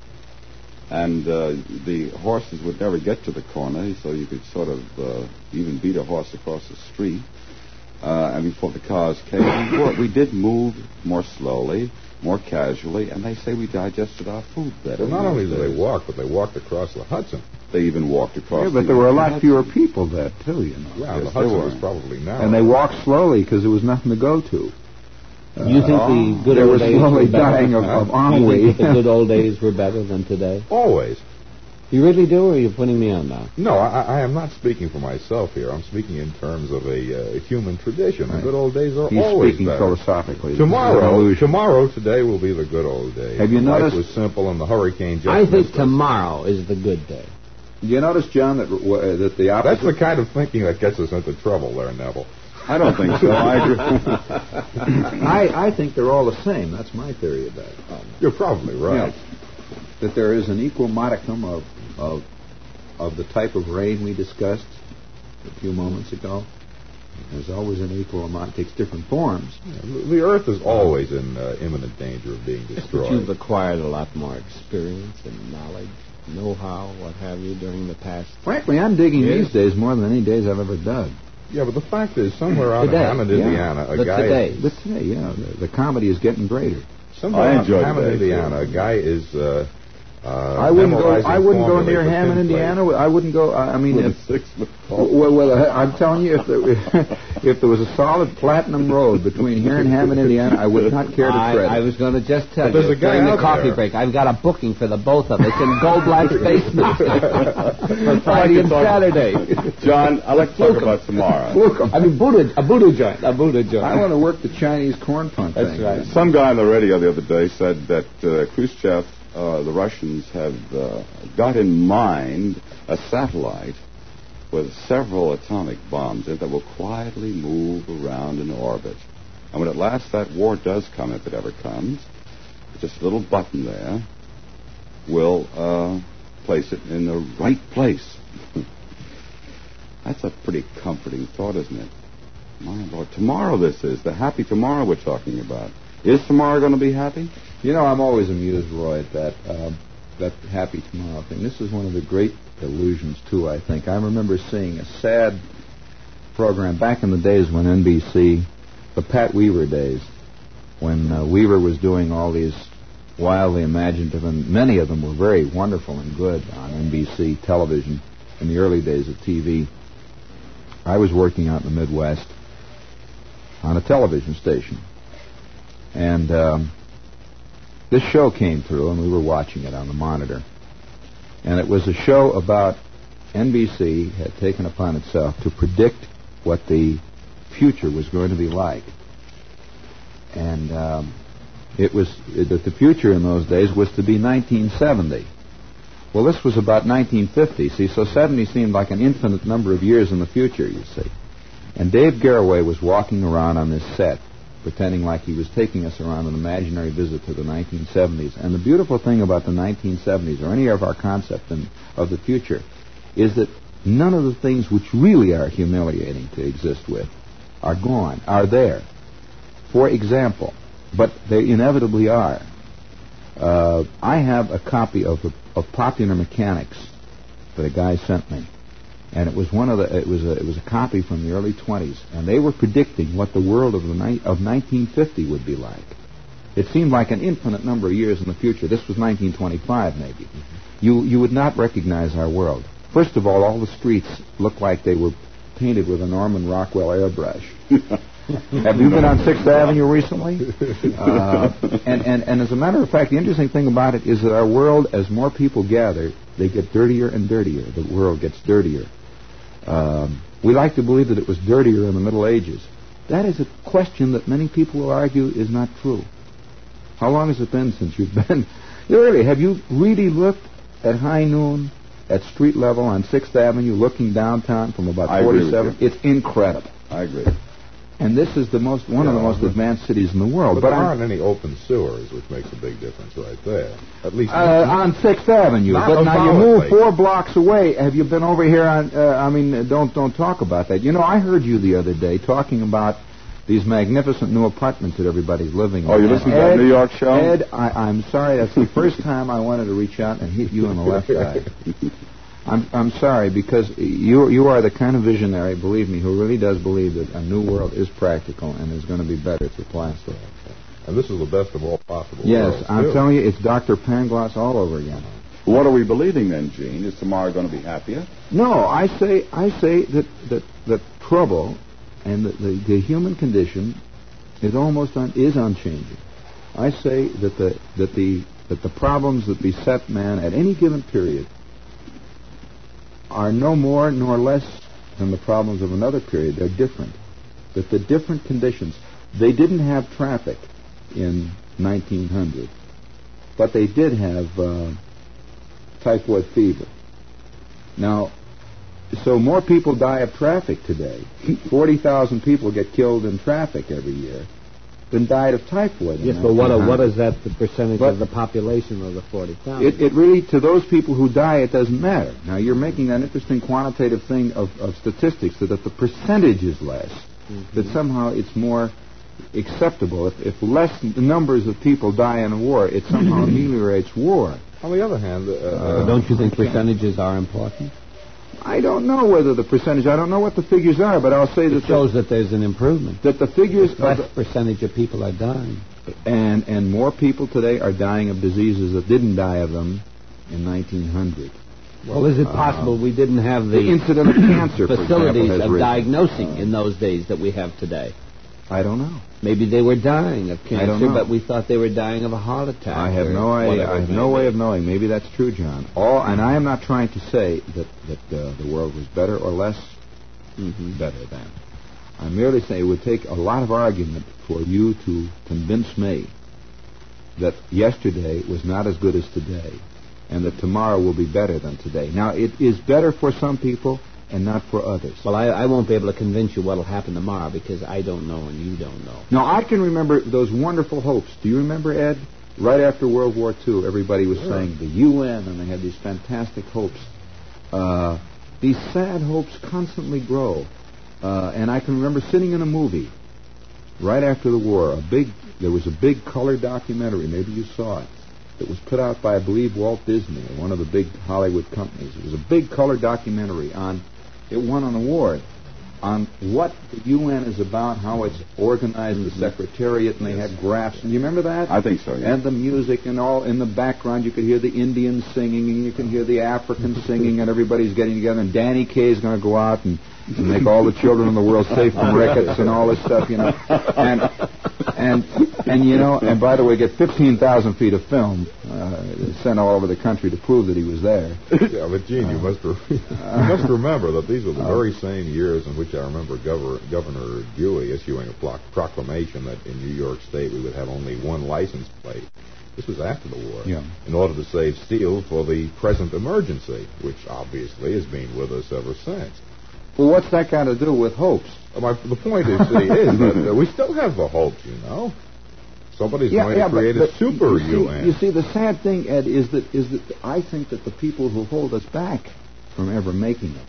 and uh, the horses would never get to the corner, so you could sort of uh, even beat a horse across the street. Uh, and before the cars came, we, were, we did move more slowly. more casually, and they say we digested our food better. Well, not in only those did they days. walk, but they walked across the Hudson. They even walked across. Yeah, but the there were a lot Hudson. fewer people there, too, you know. Yeah, Yes, the there Hudson were. was probably narrow. And they walked slowly because there was nothing to go to. You think the good They old were days slowly were better? dying of, of You ennui. think that the good old days were better than today? Always. You really do, or are you putting me on now? No, I, I am not speaking for myself here. I'm speaking in terms of a uh, human tradition. Right. The good old days are He's always speaking better. philosophically. This is an Tomorrow, illusion. tomorrow, today will be the good old days. Have you Life noticed- was simple, and the hurricane just I think missed us. tomorrow is the good day. Do you notice, John, that uh, that the opposite... That's the kind of thinking that gets us into trouble there, Neville. I don't think so. I agree. I, I think they're all the same. That's my theory about it. Um, You're probably right. Yeah. That there is an equal modicum of, of of the type of rain we discussed a few moments ago. There's always an equal amount. It takes different forms. Yeah, the Earth is always in uh, imminent danger of being But destroyed. you've acquired a lot more experience and knowledge, know-how, what have you, during the past. Frankly, I'm digging Yes. these days more than any days I've ever dug. Yeah, but the fact is, somewhere out Today, in Hammond, yeah. Indiana, a But guy today. But today, yeah, the, the comedy is getting greater. somewhere I out in enjoyed Hammond, that, Indiana, too. a guy is. Uh, uh, I wouldn't go. memorizing I wouldn't go formulae near for Hammond, tin plate. Indiana. I wouldn't go. I I mean, With if, a six-foot pole. well, well, I'm telling you, if there, if there was a solid platinum road between here and Hammond, Indiana, I would not care to I, tread. I was going to just tell But there's you a guy during the out coffee there. break. I've got a booking for the both of us in Gold Black's basement for Friday and Saturday. John, I'd like to talk about tomorrow. Look, I mean, Buddha, a Buddha joint, a Buddha joint. I want to work the Chinese corn punk That's thing. right. Some guy on the radio the other day said that uh, Khrushchev, uh, the Russians, have uh, got in mind a satellite with several atomic bombs in it that will quietly move around in orbit. And when at last that war does come, if it ever comes, just a little button there will uh, place it in the right place. That's a pretty comforting thought, isn't it? My Lord, tomorrow this is, the happy tomorrow we're talking about. Is tomorrow going to be happy? You know, I'm always amused, Roy, at that um, that happy tomorrow thing. This is one of the great illusions, too, I think. I remember seeing a sad program back in the days when N B C, the Pat Weaver days, when uh, Weaver was doing all these wildly imaginative, and many of them were very wonderful and good on N B C television in the early days of T V. I was working out in the Midwest on a television station. And um, this show came through, and we were watching it on the monitor. And it was a show about N B C had taken upon itself to predict what the future was going to be like. And um, it was that the future in those days was to be nineteen seventy. Well, this was about nineteen fifty. See, so seventy seemed like an infinite number of years in the future, you see. And Dave Garroway was walking around on this set, pretending like he was taking us around an imaginary visit to the nineteen seventies. And the beautiful thing about the nineteen seventies, or any of our concept in, of the future, is that none of the things which really are humiliating to exist with are gone, are there. For example, but they inevitably are. Uh, I have a copy of the, of Popular Mechanics that a guy sent me, and it was one of the it was a, it was a copy from the early twenties, and they were predicting what the world of the ni- of nineteen fifty would be like. It seemed like an infinite number of years in the future. This was nineteen twenty-five, maybe. You you would not recognize our world. First of all, all the streets looked like they were painted with a Norman Rockwell airbrush. Have you been on Sixth Avenue recently? Uh, and, and, and as a matter of fact, the interesting thing about it is that our world, as more people gather, they get dirtier and dirtier. The world gets dirtier. Um, we like to believe that it was dirtier in the Middle Ages. That is a question that many people will argue is not true. How long has it been since you've been? Really, have you really looked at high noon at street level on Sixth Avenue, looking downtown from about I agree with forty-seven? you. It's incredible. I agree. And this is the most one of the Yeah, most but- advanced cities in the world. But, But there I'm- aren't any open sewers, which makes a big difference right there. At least Uh, on Sixth Avenue, Not but now you move avowedly. four blocks away. Have you been over here on? Uh, I mean, don't don't talk about that. You know, I heard you the other day talking about these magnificent new apartments that everybody's living in. Oh, you listened to that Ed, New York show? Ed, I, I'm sorry. That's the first time I wanted to reach out and hit you in the left eye. I'm I'm sorry, because you you are the kind of visionary, believe me, who really does believe that a new world is practical and is going to be better through plastic. And this is the best of all possible Yes, worlds, I'm too. telling you, it's Doctor Pangloss all over again. What are we believing then, Gene? Is tomorrow going to be happier? No, I say I say that that, that trouble and the, the, the human condition is almost un, is unchanging. I say that the that the that the problems that beset man at any given period are no more nor less than the problems of another period. They're different. That the different conditions, they didn't have traffic in nineteen hundred, but they did have uh, typhoid fever. Now, so more people die of traffic today. forty thousand people get killed in traffic every year than died of typhoid. Yes, but what, what is that the percentage But of the population of the forty thousand? It, it really, to those people who die, it doesn't matter. Now, you're making that interesting quantitative thing of, of statistics, so that the percentage is less, mm-hmm. that somehow it's more acceptable. If, if less numbers of people die in a war, it somehow ameliorates war. On the other hand, uh, uh, don't you think percentages are important? I don't know whether the percentage, I don't know what the figures are, but I'll say that... It shows the, that there's an improvement. That the figures... Less the, percentage of people are dying. And, and more people today are dying of diseases that didn't die of them in nineteen hundred. Well, is it possible uh, we didn't have the, the incident of cancer, facilities for example, of risen. diagnosing uh, in those days that we have today? I don't know. Maybe they were dying of I don't cancer, know. but we thought they were dying of a heart attack. I have no idea. I have no way of knowing. Maybe that's true, John. All, and I am not trying to say that that uh, the world was better or less mm-hmm. better then. I'm merely saying it would take a lot of argument for you to convince me that yesterday was not as good as today, and that tomorrow will be better than today. Now, it is better for some people and not for others. Well, I, I won't be able to convince you what will happen tomorrow because I don't know and you don't know. Now, I can remember those wonderful hopes. Do you remember, Ed? Right after World War Two, everybody was sure. saying the U N, and they had these fantastic hopes. Uh, these sad hopes constantly grow. Uh, and I can remember sitting in a movie right after the war. A big, there was a big color documentary. Maybe you saw it. It was put out by, I believe, Walt Disney, one of the big Hollywood companies. It was a big color documentary on. It won an award on what the U N is about, how it's organized, mm-hmm. the Secretariat, and they had graphs. And you remember that? I think so, yeah. And the music and all. In the background, you could hear the Indians singing, and you can hear the Africans singing, and everybody's getting together. And Danny Kaye is going to go out and, and make all the children in the world safe from rickets and all this stuff, you know. And, and, and you know, and by the way, get fifteen thousand feet of film uh, sent all over the country to prove that he was there. Yeah, but Gene, you must re- you must remember that these are the very same years in which I remember Governor, Governor Dewey issuing a pro- proclamation that in New York State we would have only one license plate. This was after the war. Yeah. In order to save steel for the present emergency, which obviously has been with us ever since. Well, what's that got to do with hopes? Uh, my, the point is, see, is that uh, we still have the hopes, you know. Somebody's yeah, going yeah, to create but, a but super you see, U N. You see, the sad thing, Ed, is that is that I think that the people who hold us back from ever making it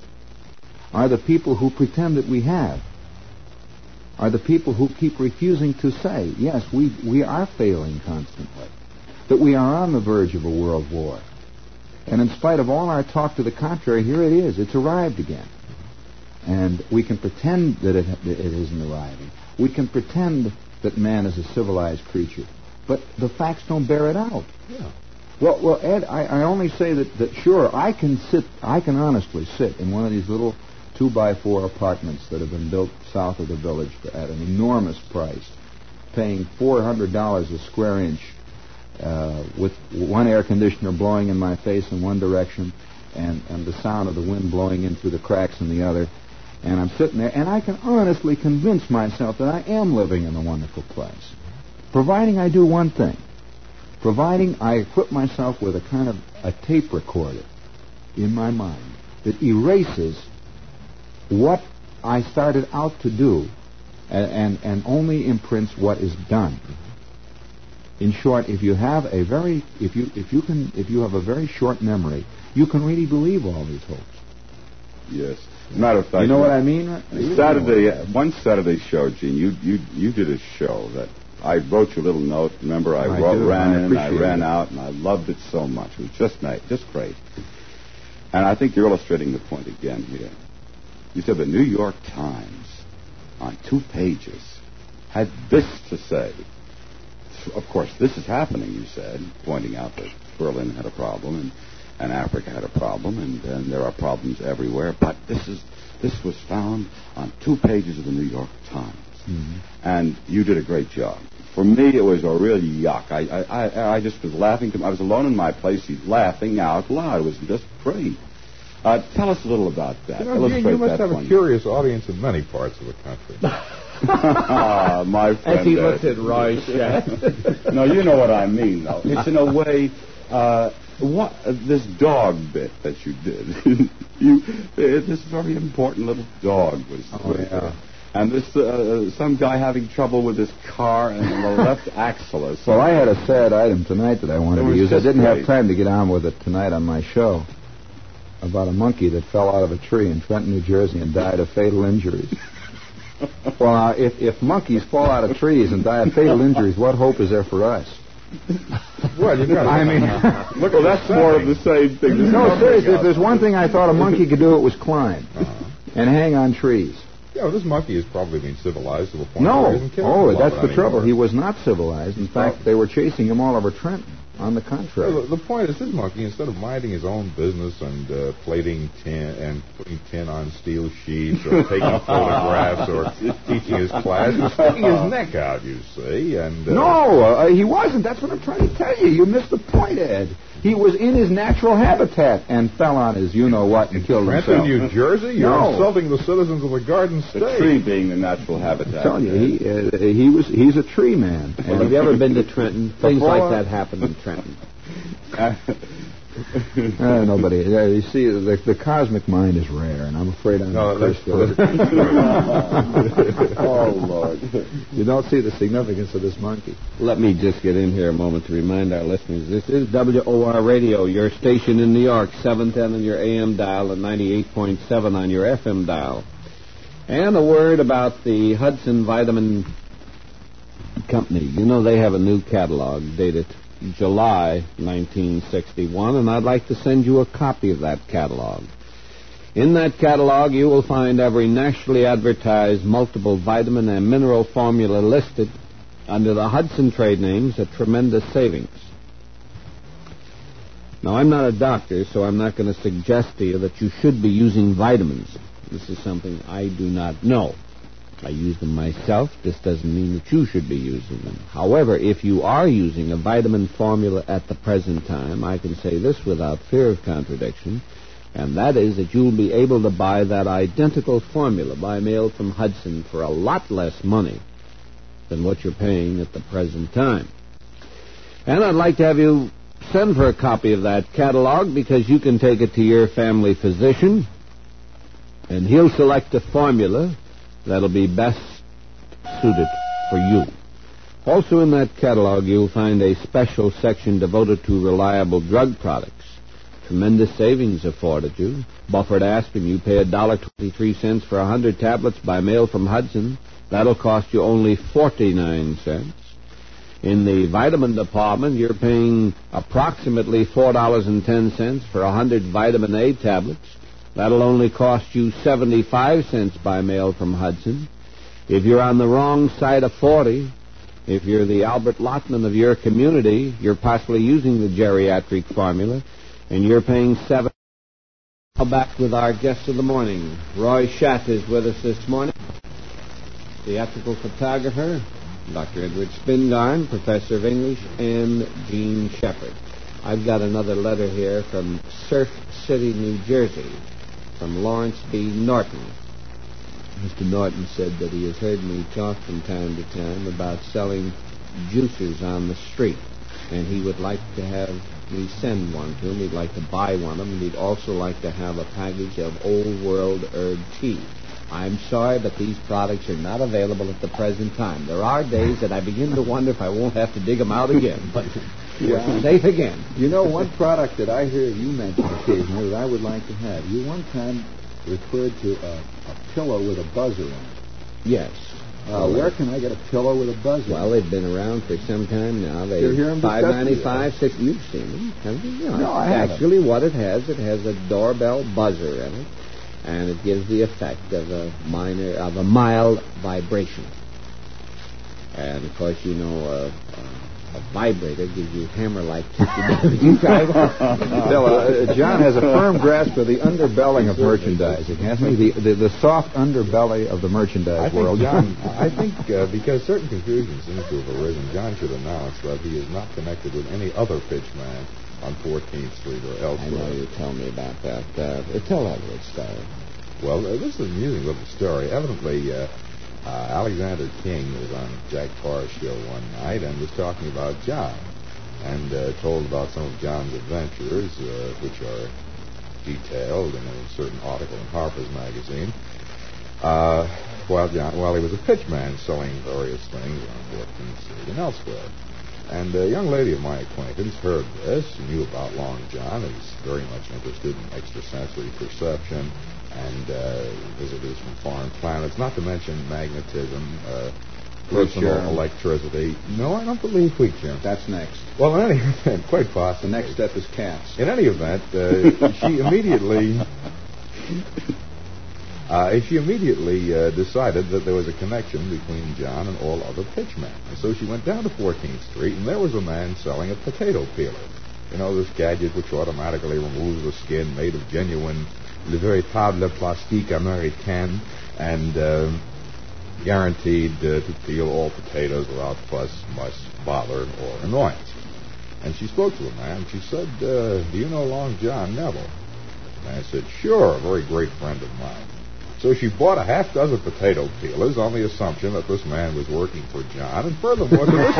are the people who pretend that we have. Are the people who keep refusing to say, yes, we we are failing constantly, that we are on the verge of a world war. And in spite of all our talk to the contrary, here it is. It's arrived again. And we can pretend that it, that it isn't arriving. We can pretend that man is a civilized creature. But the facts don't bear it out. Yeah. Well, well, Ed, I, I only say that, that, sure, I can sit, I can honestly sit in one of these little two-by-four apartments that have been built south of the village at an enormous price, paying four hundred dollars a square inch, uh, with one air conditioner blowing in my face in one direction and, and the sound of the wind blowing in through the cracks in the other. And I'm sitting there, and I can honestly convince myself that I am living in a wonderful place, providing I do one thing, providing I equip myself with a kind of a tape recorder in my mind that erases what I started out to do and, and, and only imprints what is done. In short, if you have a very, if you if you can, if you have a very short memory, you can really believe all these hopes. Yes. Matter of fact, you know what I mean? Saturday, one Saturday show, Gene, you you you did a show that I wrote you a little note. Remember, I, I wrote, do. ran I in, I ran it. out, and I loved it so much. It was just nice, just great. And I think you're illustrating the point again here. You said the New York Times, on two pages, had this to say: of course, this is happening, you said, pointing out that Berlin had a problem and, and Africa had a problem, and, and there are problems everywhere. But this is this was found on two pages of the New York Times, mm-hmm. and you did a great job. For me, it was a real yuck. I I, I, I just was laughing. To, I was alone in my place, laughing out loud. It was just great. Uh, tell us a little about that. You, know, you, you must have a curious audience in many parts of the country. ah, my friend. As he looked at Roy Shat. No, you know what I mean, though. It's in a way, uh, what uh, this dog bit that you did. you, uh, this very important little dog was. Oh, yeah. And this, uh, some guy having trouble with his car and the left axle. Or well, I had a sad item tonight that I wanted to use. I didn't great. have time to get on with it tonight on my show. About a monkey that fell out of a tree in Trenton, New Jersey, and died of fatal injuries. Well, uh, if, if monkeys fall out of trees and die of fatal injuries, what hope is there for us? Well, you've got. I mean, look, well, that's more of the same thing. No, seriously, if there's one thing I thought a monkey could do, it was climb uh-huh. and hang on trees. Yeah, well, this monkey has probably been civilized to the point no. where he isn't killing Oh, people that's the anymore. trouble. He was not civilized. In fact, they were chasing him all over Trenton. On the contrary. Well, the, the point is, this monkey, instead of minding his own business and uh, plating tin and putting tin on steel sheets or taking photographs or teaching his class, was sticking his neck out, you see. And uh, no, uh, he wasn't. That's what I'm trying to tell you. You missed the point, Ed. He was in his natural habitat and fell on his you-know-what and killed Trenton, himself. New Jersey? You're no. insulting the citizens of the Garden State. The tree being the natural habitat. I'm telling you, he, uh, he was, he's a tree man. Well, have you ever been to Trenton? Things like that happen in Trenton. uh, nobody. Uh, you see, the, the cosmic mind is rare, and I'm afraid I'm no, that's cursed with it. Oh, Lord. You don't see the significance of this monkey. Let me just get in here a moment to remind our listeners. This is W O R Radio, your station in New York, seven ten on your A M dial and ninety-eight point seven on your F M dial. And a word about the Hudson Vitamin Company. You know, they have a new catalog dated July nineteen sixty-one, and I'd like to send you a copy of that catalog. In that catalog, you will find every nationally advertised multiple vitamin and mineral formula listed under the Hudson trade names at tremendous savings. Now, I'm not a doctor, so I'm not going to suggest to you that you should be using vitamins. This is something I do not know. I use them myself. This doesn't mean that you should be using them. However, if you are using a vitamin formula at the present time, I can say this without fear of contradiction, and that is that you'll be able to buy that identical formula by mail from Hudson for a lot less money than what you're paying at the present time. And I'd like to have you send for a copy of that catalog because you can take it to your family physician, and he'll select a formula that'll be best suited for you. Also in that catalog, you'll find a special section devoted to reliable drug products. Tremendous savings afforded you. Buffered aspirin, you pay one dollar and twenty-three cents for one hundred tablets by mail from Hudson. That'll cost you only forty-nine cents. In the vitamin department, you're paying approximately four dollars and ten cents for one hundred vitamin A tablets. That'll only cost you seventy-five cents by mail from Hudson. If you're on the wrong side of forty, if you're the Albert Lottman of your community, you're possibly using the geriatric formula, and you're paying seven. Now back with our guest of the morning. Roy Shat is with us this morning. Theatrical photographer, Doctor Edward Spingarn, professor of English, and Gene Shepard. I've got another letter here from Surf City, New Jersey, from Lawrence B. Norton. Mister Norton said that he has heard me talk from time to time about selling juicers on the street, and he would like to have me send one to him. He'd like to buy one of them, and he'd also like to have a package of Old World herb tea. I'm sorry, but these products are not available at the present time. There are days that I begin to wonder if I won't have to dig them out again, but Yeah. we're safe again. You know, one product that I hear you mention occasionally that I would like to have. You one time referred to a, a pillow with a buzzer on it. Yes. Uh, where can I get a pillow with a buzzer? Well, they've been around for some time now. They You hear 'em five discussing ninety five, six. You've seen them, haven't you? You know, No, I haven't. Actually, what it has, it has a doorbell buzzer in it, and it gives the effect of a minor, of a mild vibration. And of course, you know, uh, uh, a vibrator gives you hammer-like kick. Bill, uh, John has a firm grasp of the underbelly of merchandising, hasn't he? The, the, the soft underbelly of the merchandise I think world. John, I think uh, because certain confusion seems to have arisen, John should announce that he is not connected with any other pitchman on fourteenth Street or I elsewhere. know you told me about that. Uh, tell that little story. Well, uh, this is an amusing little story. Evidently, uh, uh, Alexander King was on Jack Parr's show one night and was talking about John and uh, told about some of John's adventures, uh, which are detailed in a certain article in Harper's Magazine. Uh, while John, while he was a pitchman selling various things on fourteenth Street and elsewhere. And a young lady of my acquaintance heard this, knew about Long John, is very much interested in extrasensory perception and uh, visitors from foreign planets, not to mention magnetism, uh, personal germ. electricity. No, I don't believe weak germ. That's next. Well, in any event, quite The possibly. next step is cats. In any event, uh, she immediately... Uh, she immediately uh, decided that there was a connection between John and all other pitchmen. And so she went down to fourteenth Street, and there was a man selling a potato peeler. You know, this gadget which automatically removes the skin, made of genuine le véritable plastique américain, and uh, guaranteed uh, to peel all potatoes without fuss, muss, bother, or annoyance. And she spoke to the man. She said, uh, do you know Long John Neville? The man said, sure, a very great friend of mine. So she bought a half dozen potato peelers on the assumption that this man was working for John. And furthermore, to this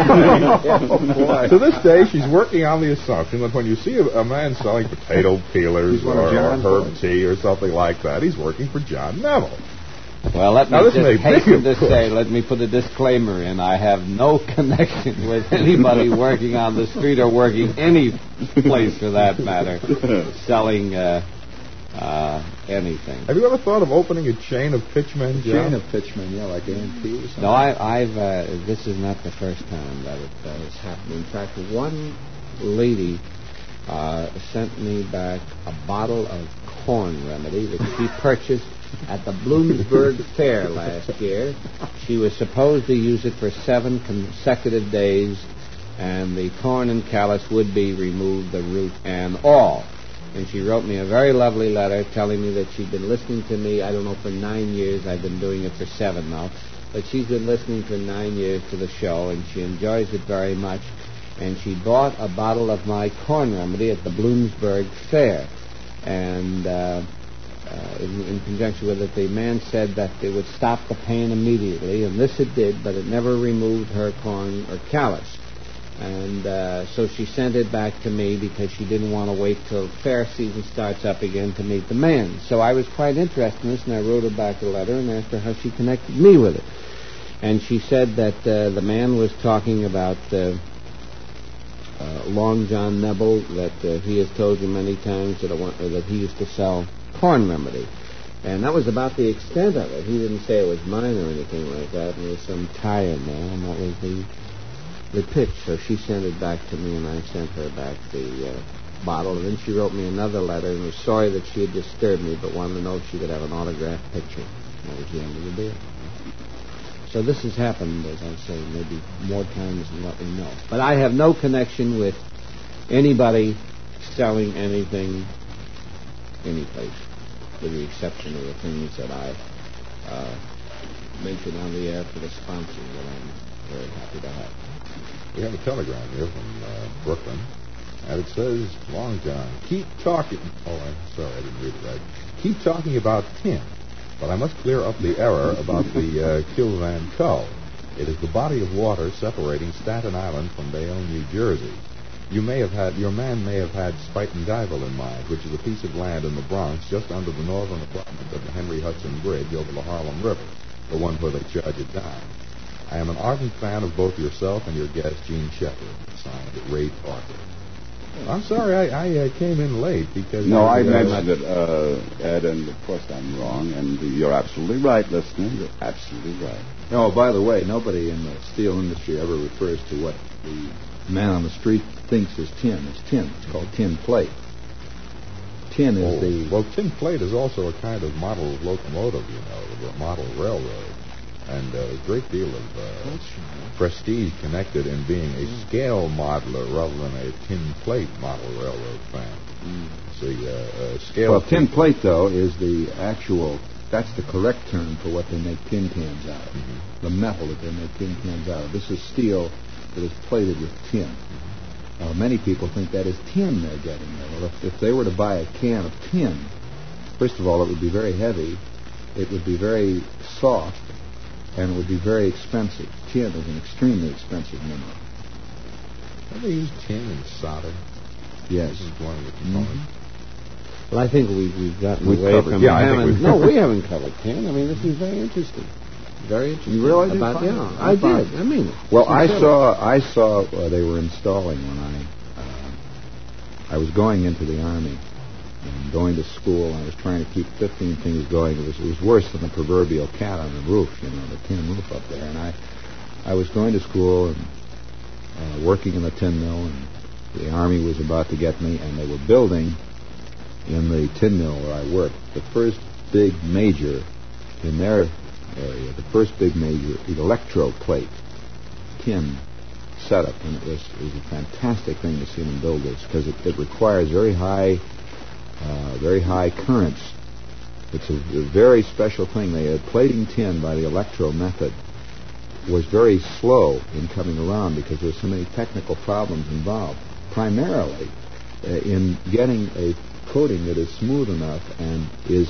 day, to this day, she's working on the assumption that when you see a, a man selling potato peelers He's one of or, or John's herb boys. tea or something like that, he's working for John Neville. Well, let me Now, this just may be, hasten of to course. say, let me put a disclaimer in. I have no connection with anybody working on the street or working any place for that matter, selling uh, uh, anything. Have you ever thought of opening a chain of pitchmen, John? Chain of pitchmen, yeah, like A and P or something. No, I, I've. Uh, this is not the first time that it uh, has happened. In fact, one lady uh, sent me back a bottle of corn remedy that she purchased at the Bloomsburg Fair last year. She was supposed to use it for seven consecutive days, and the corn and callus would be removed, the root and all. And she wrote me a very lovely letter telling me that she'd been listening to me, I don't know, for nine years. I've been doing it for seven now. But she's been listening for nine years to the show, and she enjoys it very much. And she bought a bottle of my corn remedy at the Bloomsburg Fair. And uh, uh, in, in conjunction with it, the man said that it would stop the pain immediately. And this it did, but it never removed her corn or callus. And uh, so she sent it back to me because she didn't want to wait till fair season starts up again to meet the man. So I was quite interested in this, and I wrote her back a letter and asked her how she connected me with it. And she said that uh, the man was talking about uh, uh, Long John Neville, that uh, he has told you many times that, I want, uh, that he used to sell corn remedy. And that was about the extent of it. He didn't say it was mine or anything like that. And there was some tie in there, and that was the... the pitch. So she sent it back to me, and I sent her back the uh, bottle. And then she wrote me another letter and was sorry that she had disturbed me, but wanted to know if she could have an autographed picture. That was the end of the deal. So this has happened, as I say, maybe more times than what we know. But I have no connection with anybody selling anything anyplace, with the exception of the things that I uh, mentioned on the air for the sponsors that I'm very happy to have. We have a telegram here from uh, Brooklyn, and it says, Long John, keep talking... Oh, I'm sorry, I didn't read it right. Keep talking about tin, but I must clear up the error about the uh, Kilvan Cull. It is the body of water separating Staten Island from Bayonne, New Jersey. You may have had, your man may have had Spuyten-Duyvil in mind, which is a piece of land in the Bronx just under the northern abutment of the Henry Hudson Bridge over the Harlem River, the one where they charge it down. I am an ardent fan of both yourself and your guest, Gene Shepard. Signed, Ray Parker. I'm sorry I, I uh, came in late because... No, I uh, mentioned it, uh, Ed, and of course I'm wrong, and you're absolutely right, listener. You're absolutely right. Oh, by the way, nobody in the steel industry ever refers to what the man on the street thinks is tin. It's tin. It's called tin plate. Tin is oh, the... Well, tin plate is also a kind of model locomotive, you know, the model railroad. and uh, a great deal of uh, prestige connected in being a scale modeler rather than a tin plate model railroad fan. Mm. See, uh, uh, scale. Well, tin plate though is the actual. That's the correct term for what they make tin cans out of. Mm-hmm. The metal that they make tin cans out of. This is steel that is plated with tin. Mm-hmm. Uh, many people think that is tin they're getting there. Well, if, if they were to buy a can of tin, first of all, it would be very heavy, it would be very soft, and it would be very expensive. Tin is an extremely expensive mineral. Ever use tin and solder? Yes. This is one of the components. Mm-hmm. Well, I think we, we've gotten we've away covered. from... Yeah, I Hammond. think we've No, we haven't covered tin. I mean, this is very interesting. Very interesting. You really did? About, yeah, I, I did. I mean... Well, I saw I saw uh, they were installing when I... Uh, I was going into the Army and going to school. I was trying to keep fifteen things going. It was, it was worse than the proverbial cat on the roof, you know, the tin roof up there. And I, I was going to school and uh, working in the tin mill, and the Army was about to get me, and they were building... in the tin mill where I worked, the first big major in their area, the first big major electroplate tin setup, and it was, it was a fantastic thing to see them build this because it, it requires very high, uh, very high currents. It's a, a very special thing. They had plating tin by the electro method was very slow in coming around because there were so many technical problems involved, primarily uh, in getting a coating that is smooth enough and is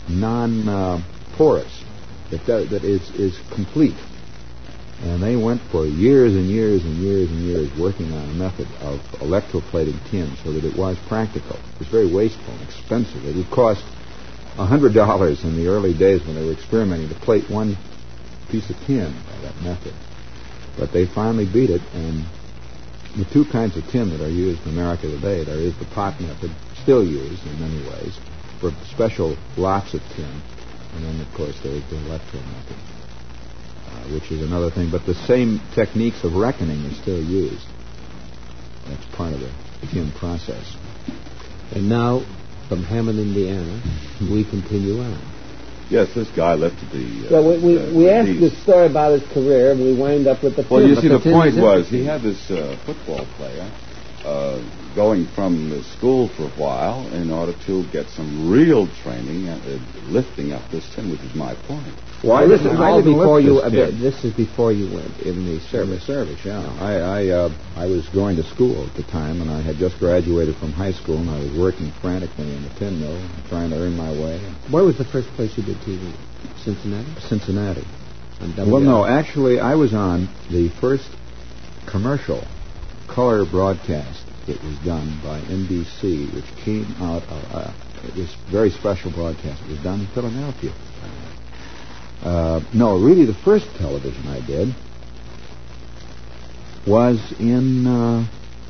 non-porous, uh, that do, that is is complete. And they went for years and years and years and years working on a method of electroplating tin so that it was practical. It was very wasteful and expensive. It would cost a hundred dollars in the early days when they were experimenting to plate one piece of tin by that method. But they finally beat it, and the two kinds of tin that are used in America today, there is the pot method, still used in many ways, for special lots of tin. And then, of course, there is the electro method, uh, which is another thing. But the same techniques of reckoning are still used. That's part of the tin process. And now, from Hammond, Indiana, we continue on. Yes, this guy lifted the... Uh, well, we, we, uh, we asked these. the story about his career, and we wind up with the... Well, tin. you But see, the, tin point is was interesting. he had this uh, football player uh, going from the school for a while in order to get some real training at uh, lifting up this tin, which is my point. Well, Why this is all before you. This, Uh, tin? this is before you went in the service. In the service, yeah. I I, uh, I was going to school at the time, and I had just graduated from high school, and I was working frantically in the tin mill, trying to earn my way. Where was the first place you did T V? Cincinnati. Cincinnati. On Well, no, actually, I was on the first commercial color broadcast that was done by N B C, which came out of uh, this very special broadcast. It was done in Philadelphia. Uh, no, really, the first television I did was in uh,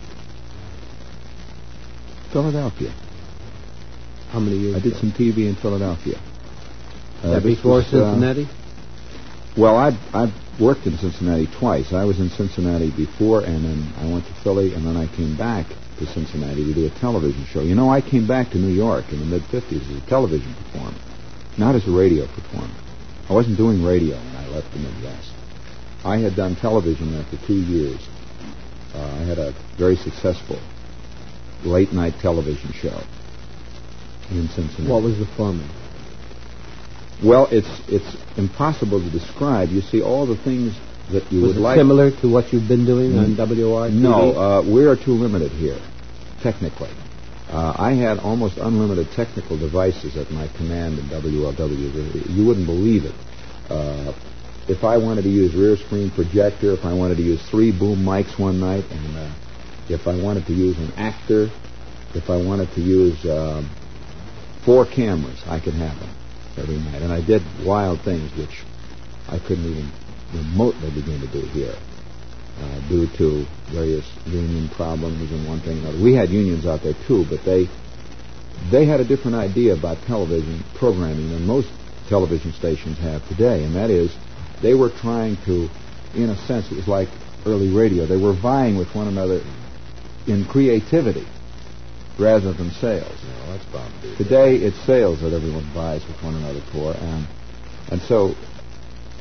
Philadelphia. How many years I did ago? some T V in Philadelphia. Uh, That this before was, uh, Cincinnati? Well, I've, I've worked in Cincinnati twice. I was in Cincinnati before, and then I went to Philly, and then I came back to Cincinnati to do a television show. You know, I came back to New York in the mid-fifties as a television performer, not as a radio performer. I wasn't doing radio when I left the Midwest. I had done television after two years. Uh, I had a very successful late-night television show in Cincinnati. What was the format? Well, it's it's impossible to describe. You see, all the things that you was would it like... similar to what you've been doing on W R T V? No, uh, we are too limited here, technically. Uh, I had almost unlimited technical devices at my command in W L W. You wouldn't believe it. Uh, if I wanted to use rear screen projector, if I wanted to use three boom mics one night, and uh, if I wanted to use an actor, if I wanted to use uh, four cameras, I could have them every night. And I did wild things which I couldn't even remotely begin to do here. Uh, due to various union problems and one thing and another. We had unions out there too, but they they had a different idea about television programming than most television stations have today, and that is they were trying to, in a sense, it was like early radio. They were vying with one another in creativity rather than sales. No, that's bound to be. Today it's sales that everyone vies with one another for, and and so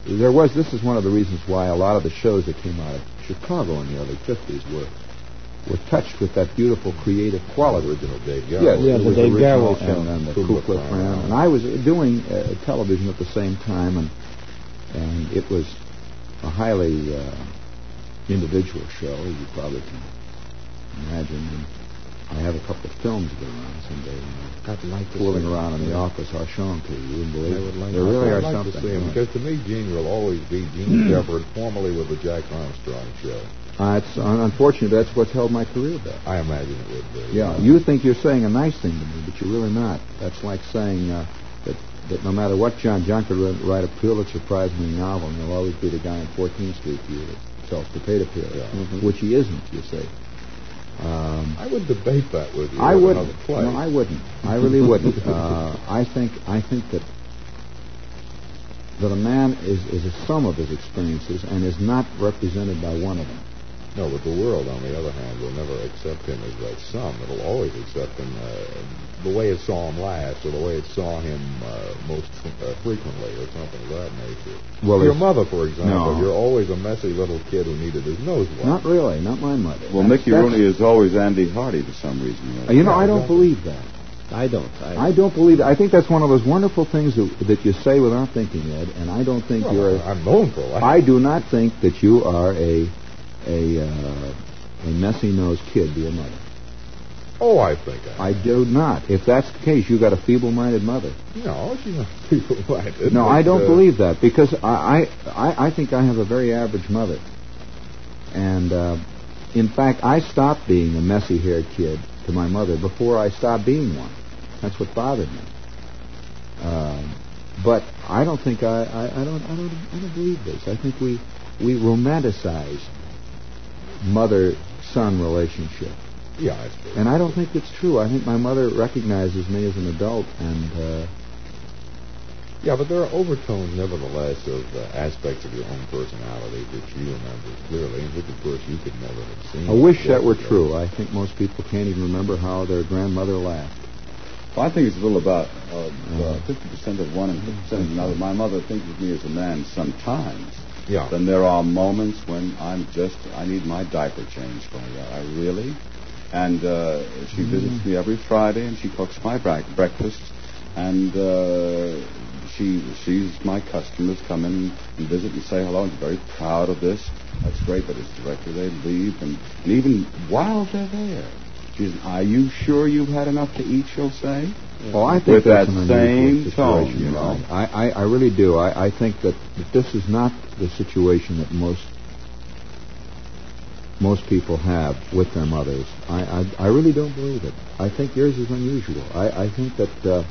there was, this is one of the reasons why a lot of the shows that came out of Chicago in the early fifties were were touched with that beautiful creative quality. Original Dave Garroway. Yes, Yeah, it the was Dave original, Garroway show. and then the Ku Ku Klux Klux Klan. Klan. And I was doing uh, television at the same time, and and it was a highly uh, individual show, as you probably can imagine. And I have a couple of films that are around someday. You know, I'd like to fooling see it. around in the office. I'll show them to you. You wouldn't believe I it. would like There to. really I'd are like something. to see him, because to me, Gene will always be Gene Shepard, formerly with the Jack Armstrong show. Uh, it's un- unfortunate that's what's held my career back. I imagine it would be. Yeah, you think you're saying a nice thing to me, but you're really not. That's like saying uh, that that no matter what John John could write- write a Pulitzer Prize-winning novel, and he'll always be the guy on fourteenth Street to you that sells potato peels, Yeah. mm-hmm. which he isn't, you say. Um, I would debate that with you. I at wouldn't. another place. No, I wouldn't. I really wouldn't. Uh, I think I think that that a man is, is a sum of his experiences and is not represented by one of them. No, but the world, on the other hand, will never accept him as that sum. It'll always accept him uh, the way it saw him last, or the way it saw him uh, most uh, frequently, or something of that nature. Well, your it's- mother, for example, No. you're always a messy little kid who needed his nose washed. Not really. Not my mother. Well, That's- Mickey that's- Rooney is always Andy Hardy for some reason. Uh, You know, Yeah, I don't exactly. believe that. I don't. I, I don't believe it. I think that's one of those wonderful things that, that you say without thinking, Ed, and I don't think Well, you're... I'm known for that. I do not think that you are a a uh, a messy-nosed kid to your mother. Oh, I think I. I do not. If that's the case, you got a feeble-minded mother. No, she's not people-minded. No, but, I don't uh, believe that, because I, I, I, I think I have a very average mother. And, uh, in fact, I stopped being a messy-haired kid to my mother before I stopped being one. That's what bothered me. Um, but I don't think I, I, I don't I don't I don't believe this. I think we we romanticize mother-son relationship, Yeah, I suppose. and I don't think it's true. I think my mother recognizes me as an adult, and uh, Yeah, but there are overtones, nevertheless, of uh, aspects of your own personality that you remember clearly, and which, of course, you could never have seen. I wish that were before. true. I think most people can't even remember how their grandmother laughed. Well, I think it's a little about uh, uh, fifty percent of one and fifty percent of another. My mother thinks of me as a man sometimes. Yeah. Then there are moments when I'm just, I need my diaper changed. Going, I really? And uh, she Mm-hmm. visits me every Friday, and she cooks my bra- breakfast. And uh, she sees my customers come in and visit and say hello, and she's very proud of this. That's great, but it's directly they leave. And, and even while they're there, she's, are you sure you've had enough to eat, she'll say? Well, I think With that's that an same unusual tone, situation. you know. I, I, I really do. I, I think that, that this is not the situation that most most people have with their mothers. I, I, I really don't believe it. I think yours is unusual. I, I think that uh,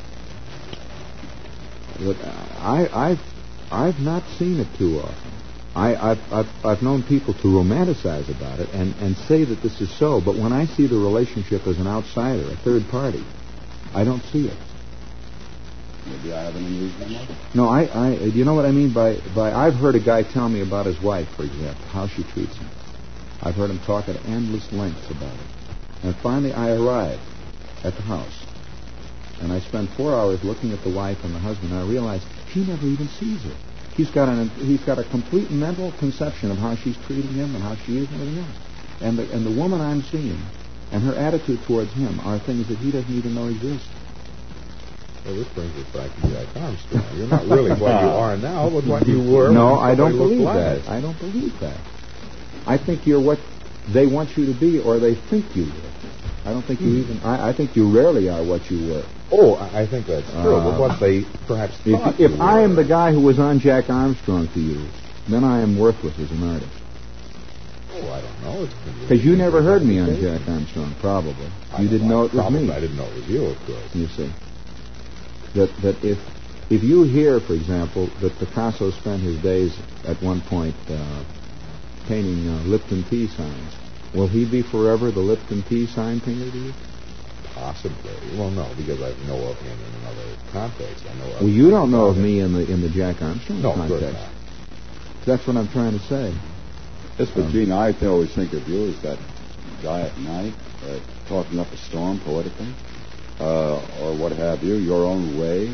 that I, I've I've not seen it too often. I, I've, I've I've known people to romanticize about it and, and say that this is so, but when I see the relationship as an outsider, a third party, I don't see it. Maybe I have an unusual mother. No, I, I, do you know what I mean by, by, I've heard a guy tell me about his wife, for example, how she treats him. I've heard him talk at endless lengths about it. And finally I arrived at the house, and I spent four hours looking at the wife and the husband, and I realized he never even sees her. He's got an, he's got a complete mental conception of how she's treating him and how she is and everything else. And the, and the woman I'm seeing and her attitude towards him are things that he doesn't even know exist. Well, this brings us back to Jack Armstrong. You're not really what you are now, but what you were. No, when I don't somebody believe looked that. last. I don't believe that. I think you're what they want you to be, or they think you were. I don't think you even. I, I think you rarely are what you were. Oh, I I think that's true, Uh, but what they perhaps thought If, if you I am were. the guy who was on Jack Armstrong to you, then I am worthless as an artist. Oh, I don't know. Because you never heard me on Jack Armstrong, probably. I You don't didn't know it was probably, me. I didn't know it was you, of course. You see. That that if if you hear, for example, that Picasso spent his days at one point uh, painting uh, Lipton tea signs, will he be forever the Lipton tea sign painter to you? Possibly. Well, no, because I know of him in another context. I know. Of Well, you don't know of me in the in the Jack Armstrong No, of course context. not. That's what I'm trying to say. Yes, but Um, Gene, I th- always think of you as that guy at night, uh, talking up a storm poetically, uh, or what have you, your own way.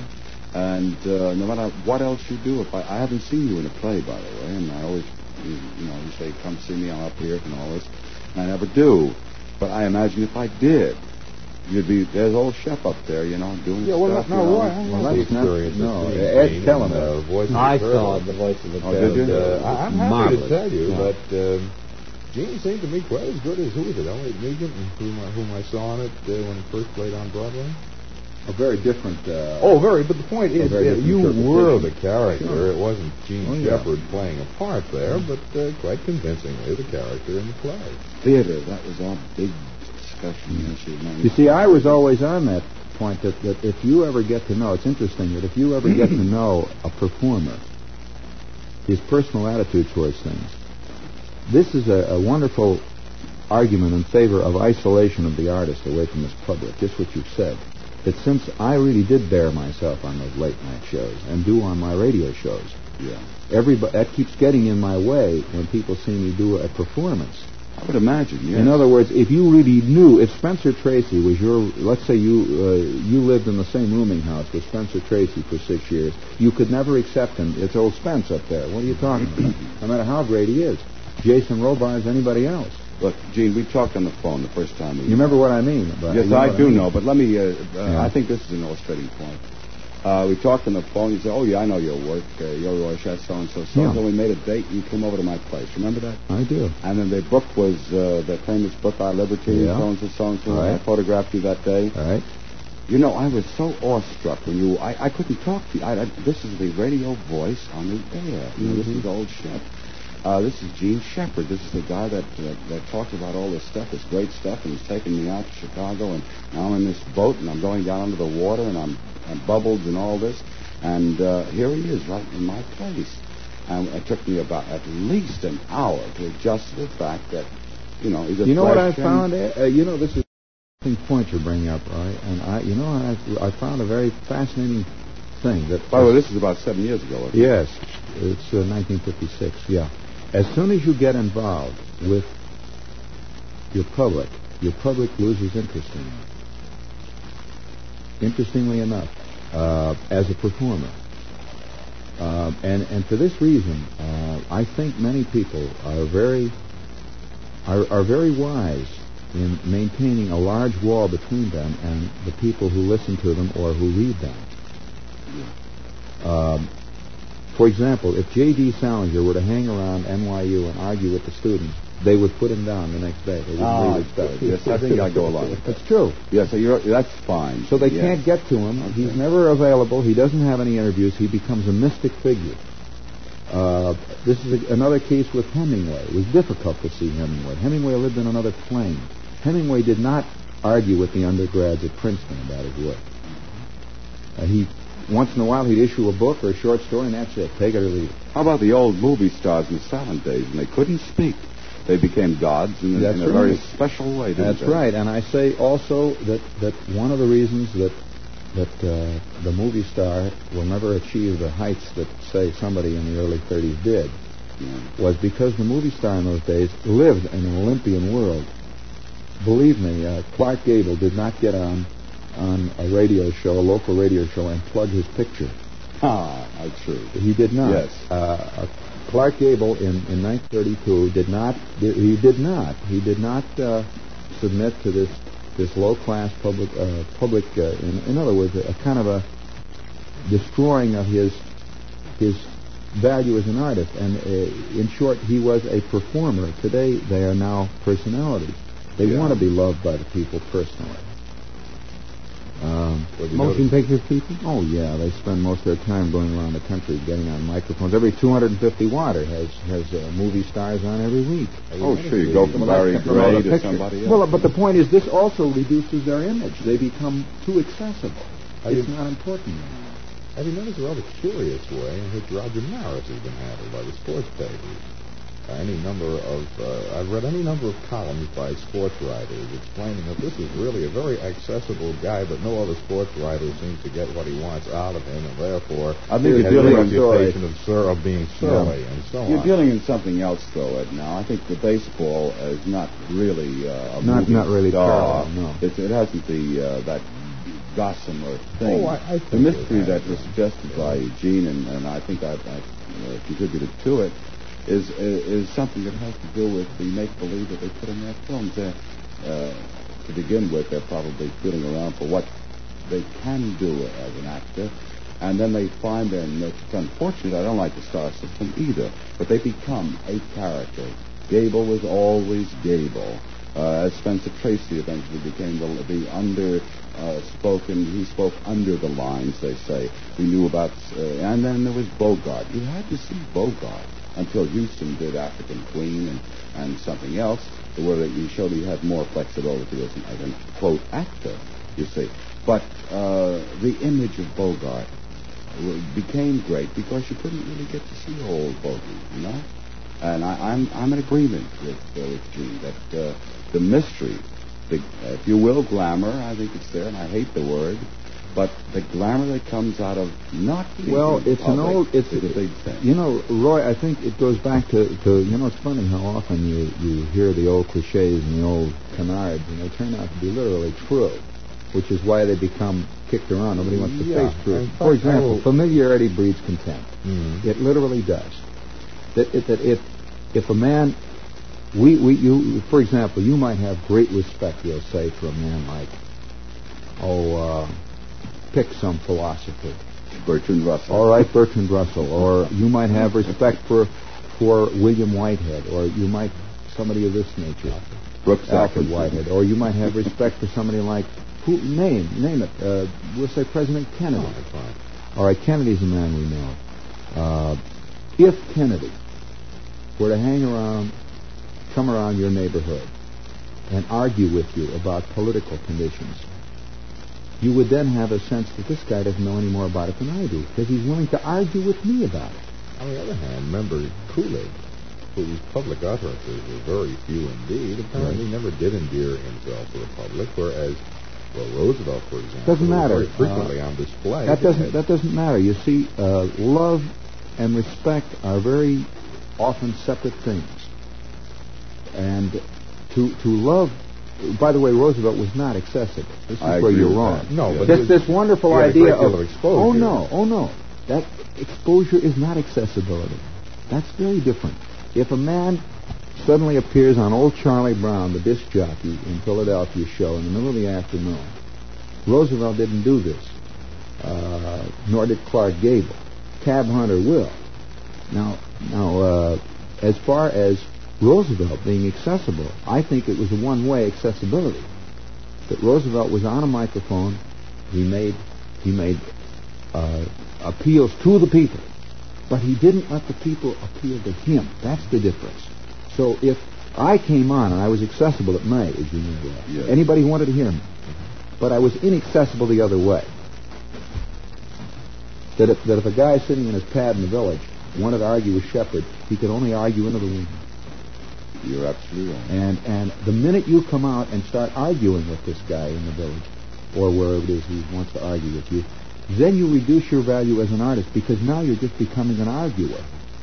And uh, no matter what else you do, if I, I haven't seen you in a play, by the way, and I always, you, you know, you say, come see me, I'm up here and all this, and I never do. But I imagine if I did, you'd be, there's old Shep up there, you know, doing Yeah, well, stuff. no, you know. Roy, I Well, have the that's not- experience. No, It's Ed Gene Kellum. and, uh, Voice of I the saw Turtle. the voice of the Oh, did Turtle. you? Uh, I- I'm happy Marvelous. to tell you Yeah. that um, Gene seemed to me quite as good as who was it, Elliot Megan, whom I, whom I saw on it uh, when he first played on Broadway. A very different. Uh, Oh, very. But the point is, very uh, different you interpretation. were the character. Sure. It wasn't Gene Oh, yeah. Shepard playing a part there, but uh, quite convincingly the character in the play. Theater, that was our big discussion issue. You see, I was always on that point that, that if you ever get to know, it's interesting that if you ever get to know a performer, his personal attitude towards things, this is a, a wonderful argument in favor of isolation of the artist away from his public, just what you've said. That since I really did bear myself on those late night shows and do on my radio shows, Yeah. everybody, that keeps getting in my way when people see me do a performance. I would imagine, yes. In other words, if you really knew, if Spencer Tracy was your, let's say you uh, you lived in the same rooming house with Spencer Tracy for six years, you could never accept him. It's old Spence up there. What are you talking about? No matter how great he is. Jason Robards, anybody else. Look, Gene, we talked on the phone the first time we... You remember what I mean? But Yes, you know I what do mean. know, but let me... Uh, uh, Yeah. I think this is an illustrating point. Uh, we talked on the phone. You said, oh, yeah, I know your work. Uh, you're Roy Shett, so-and-so, so-and-so. Yeah. We made a date. You came over to my place. Remember that? I do. And then the book was uh, the famous book, Our Liberty, Yeah. so-and-so, so-and-so. Right. I photographed you that day. All right. You know, I was so awestruck when you... I, I couldn't talk to you. I, I, this is the radio voice on the air. You know, this is old Shep. Uh, this is Gene Shepard. This is the guy that, that that talks about all this stuff, this great stuff, and he's taking me out to Chicago, and now I'm in this boat, and I'm going down under the water, and I'm, I'm bubbles and all this, and uh, here he is right in my place. And it took me about at least an hour to adjust to the fact that, you know, he's a You know what I flesh found? and- Uh, you know, this is an interesting point you're bringing up, Roy, and I, you know, I, I found a very fascinating thing that. By the way, this is about seven years ago. Isn't it? Yes, it's uh, nineteen fifty-six. Yeah. As soon as you get involved with your public, your public loses interest in you. Interestingly enough, uh, as a performer. Uh, and, and for this reason, uh, I think many people are very are, are very wise in maintaining a large wall between them and the people who listen to them or who read them. Um, For example, if J D. Salinger were to hang around N Y U and argue with the students, they would put him down the next day. They wouldn't Ah, read his stuff. yes, I think I go along with that. It's true. Yes, so you're, that's fine. So they Yes. can't get to him. He's never available. He doesn't have any interviews. He becomes a mystic figure. Uh, this is a, another case with Hemingway. It was difficult to see Hemingway. Hemingway lived in another plane. Hemingway did not argue with the undergrads at Princeton about his work. Uh, he Once in a while, he'd issue a book or a short story, and that's it. Take it or leave it. How about the old movie stars in the silent days when they couldn't speak? They became gods in, a- That's in a very right. special way. didn't That's they? right. And I say also that, that one of the reasons that that uh, the movie star will never achieve the heights that, say, somebody in the early thirties did Yeah. was because the movie star in those days lived in an Olympian world. Believe me, uh, Clark Gable did not get on on a radio show, a local radio show, and plug his picture. Ah, that's true. He did not. Yes. Uh, uh, Clark Gable in, in nineteen thirty-two did not. He did not. He did not uh, submit to this this low class public uh, public. Uh, in, in other words, a, a kind of a destroying of his his value as an artist. And uh, in short, he was a performer. Today, they are now personalities. They Yeah. want to be loved by the people personally. Um, Well, you Motion picture people? Oh, yeah, they spend most of their time going around the country getting on microphones. Every two hundred fifty water has has uh, movie stars on every week. Oh, sure, you go from Barry Gray to somebody else. Well, but the point is, this also reduces their image. They become too accessible. Are you- It's not important anymore. Have you noticed a rather curious way in which Roger Maris has been handled by the sports pages? Uh, any number of, uh, I've read any number of columns by sports writers explaining that this is really a very accessible guy, but no other sports writer seems to get what he wants out of him, and therefore I think he you're has dealing a with reputation of, sur- of being surly and so You're on. dealing in something else, though, Ed, now. I think the baseball is not really uh, a Not- movie not really star. parallel, no. It's, it hasn't the uh, that gossamer thing. Oh, I, I the mystery that was suggested by Eugene, and, and I think I've, I've uh, contributed to it, is, is is something that has to do with the make-believe that they put in their films. They're, uh, to begin with, they're probably feeling around for what they can do as an actor, and then they find their niche. It's unfortunate. I don't like the star system either, but they become a character. Gable was always Gable. Uh, as Spencer Tracy eventually became the, the under uh, spoken, he spoke under the lines, they say. We knew about, uh, and then there was Bogart. You had to see Bogart until Houston did African Queen and, and something else, where he showed he had more flexibility as an, as an quote, actor, you see. But uh, the image of Bogart became great because you couldn't really get to see old Bogey, you know? And I, I'm I'm in agreement with, uh, with Gene that uh, the mystery, the, uh, if you will, glamour, I think it's there, and I hate the word, but the glamour that comes out of not being Well, it's public an old, it's is a big thing. You know, Roy, I think it goes back to, to, you know, it's funny how often you, you hear the old cliches and the old canards, and they turn out to be literally true, which is why they become kicked around. Nobody wants to Yeah. face truth. In For fact, I example, will- familiarity breeds contempt. Mhm. It literally does. That, it, that if if a man, we we you for example, you might have great respect, we'll say, for a man like, oh, uh, pick some philosopher. Bertrand Russell. All right, Bertrand Russell, or you might have respect for for William Whitehead, or you might somebody of this nature, Brooks Alfred Atkinson. Whitehead, or you might have respect for somebody like who name name it. Uh, we'll say President Kennedy. Fine, fine. All right, Kennedy's a man we know. Uh, if Kennedy were to hang around, come around your neighborhood, and argue with you about political conditions, you would then have a sense that this guy doesn't know any more about it than I do, because he's willing to argue with me about it. On the other hand, remember Coolidge, whose public utterances were very few indeed, apparently never did endear himself to the public, whereas, well, Roosevelt, for example, Doesn't was matter. very frequently on display. That doesn't that doesn't matter. You see, uh, love and respect are very often separate things. And to to love, by the way, Roosevelt was not accessible. This is I where agree you're with wrong. that. No, Yeah. but This his- this wonderful he had a idea great deal of, of exposure. oh no, oh no, that exposure is not accessibility. That's very different. If a man suddenly appears on old Charlie Brown, the disc jockey in Philadelphia show in the middle of the afternoon, Roosevelt didn't do this, uh, nor did Clark Gable. Cab Hunter will. Now, now, uh, as far as Roosevelt being accessible, I think it was a one-way accessibility. That Roosevelt was on a microphone, he made he made uh, appeals to the people, but he didn't let the people appeal to him. That's the difference. So if I came on and I was accessible at May, as you know, uh, Yes. anybody who wanted to hear me, but I was inaccessible the other way. That if, that if a guy sitting in his pad in the village wanted to argue with Shepard, he could only argue into the wind. You're absolutely right. And and the minute you come out and start arguing with this guy in the village, or wherever it is he wants to argue with you, then you reduce your value as an artist, because now you're just becoming an arguer.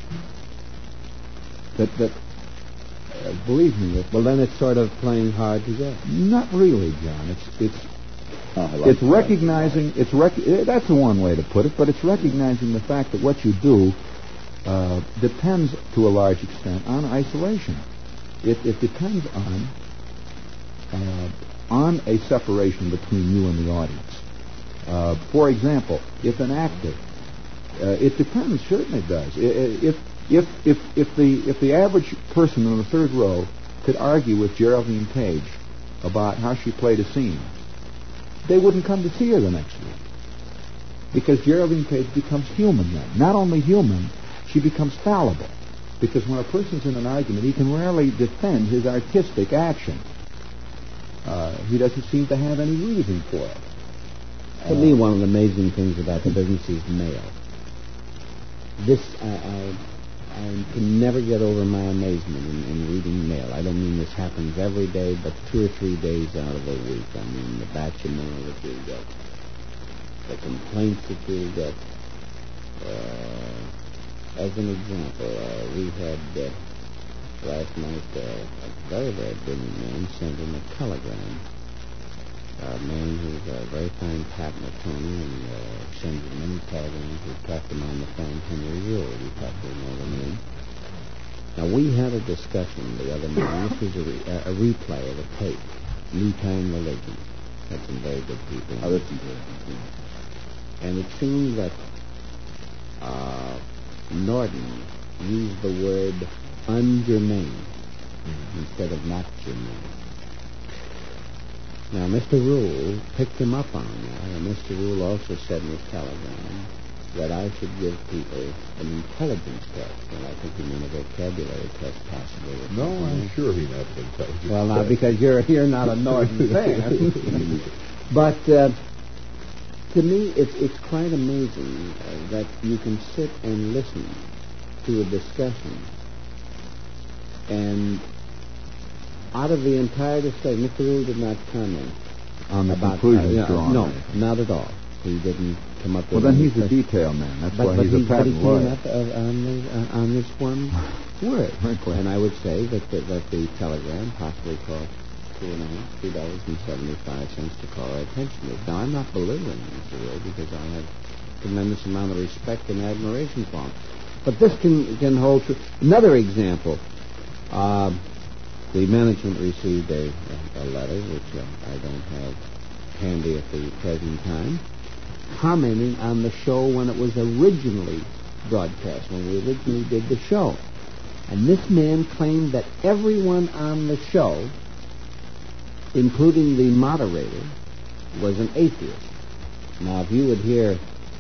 That that uh, believe me, that, Well, then it's sort of playing hard to get. not really, John. It's it's Oh, I like it's that. recognizing it's rec- eh, that's one way to put it, but it's recognizing the fact that what you do uh, depends to a large extent on isolation. It, it depends on uh, on a separation between you and the audience. Uh, for example, if an actor, uh, it depends. Certainly, it does. I- I- If if if if the if the average person in the third row could argue with Geraldine Page about how she played a scene, they wouldn't come to see her the next week, because Geraldine Page becomes human then. Not only human, she becomes fallible. Because when a person's in an argument, he can rarely defend his artistic action. Uh, he doesn't seem to have any reason for it. To me, one of the amazing things about the business is mail. This, I, I, I can never get over my amazement in, in reading mail. I don't mean this happens every day, but two or three days out of a week. I mean, the batch of mail that you get, the complaints that you get. Uh, as an example, uh, we had uh, last night uh, a very, very brilliant man sent in a telegram a man who's a very fine patent attorney and uh, sends many telegrams. We've talked to him on the phone, Henry Rule. You probably know the name. Now, we had a discussion the other morning. This was a, re- a replay of a tape, New Time Religion. Had some very good people. I listened to it. And it seemed that uh, Norton used the word ungermane mm-hmm. instead of not germane. Now, Mister Rule picked him up on that, and Mister Rule also said in his telegram that I should give people an intelligence test, and I think he meant a vocabulary test, possibly. No, I'm sure he meant an intelligence test. Well, now, because you're you're not a Norton fan. But uh, to me, it's it's quite amazing uh, that you can sit and listen to a discussion, and out of the entire discussion, Mister Rule did not comment on the about, conclusions uh, drawn. No, not at all. He didn't come up with. Well, then any he's a detail man. That's but, why but he's he, a patent but he lawyer. came up uh, on, the, uh, on this one word, Right. and I would say that the, that the telegram possibly cost two and a half, two dollars and seventy-five cents to call our attention to it. Now, I'm not belittling Mister Rule because I have tremendous amount of respect and admiration for him. But this can can hold true. Another example. Uh, the management received a, a letter, which uh, I don't have handy at the present time, commenting on the show when it was originally broadcast, when we originally did the show. And this man claimed that everyone on the show, including the moderator, was an atheist. Now, if you would hear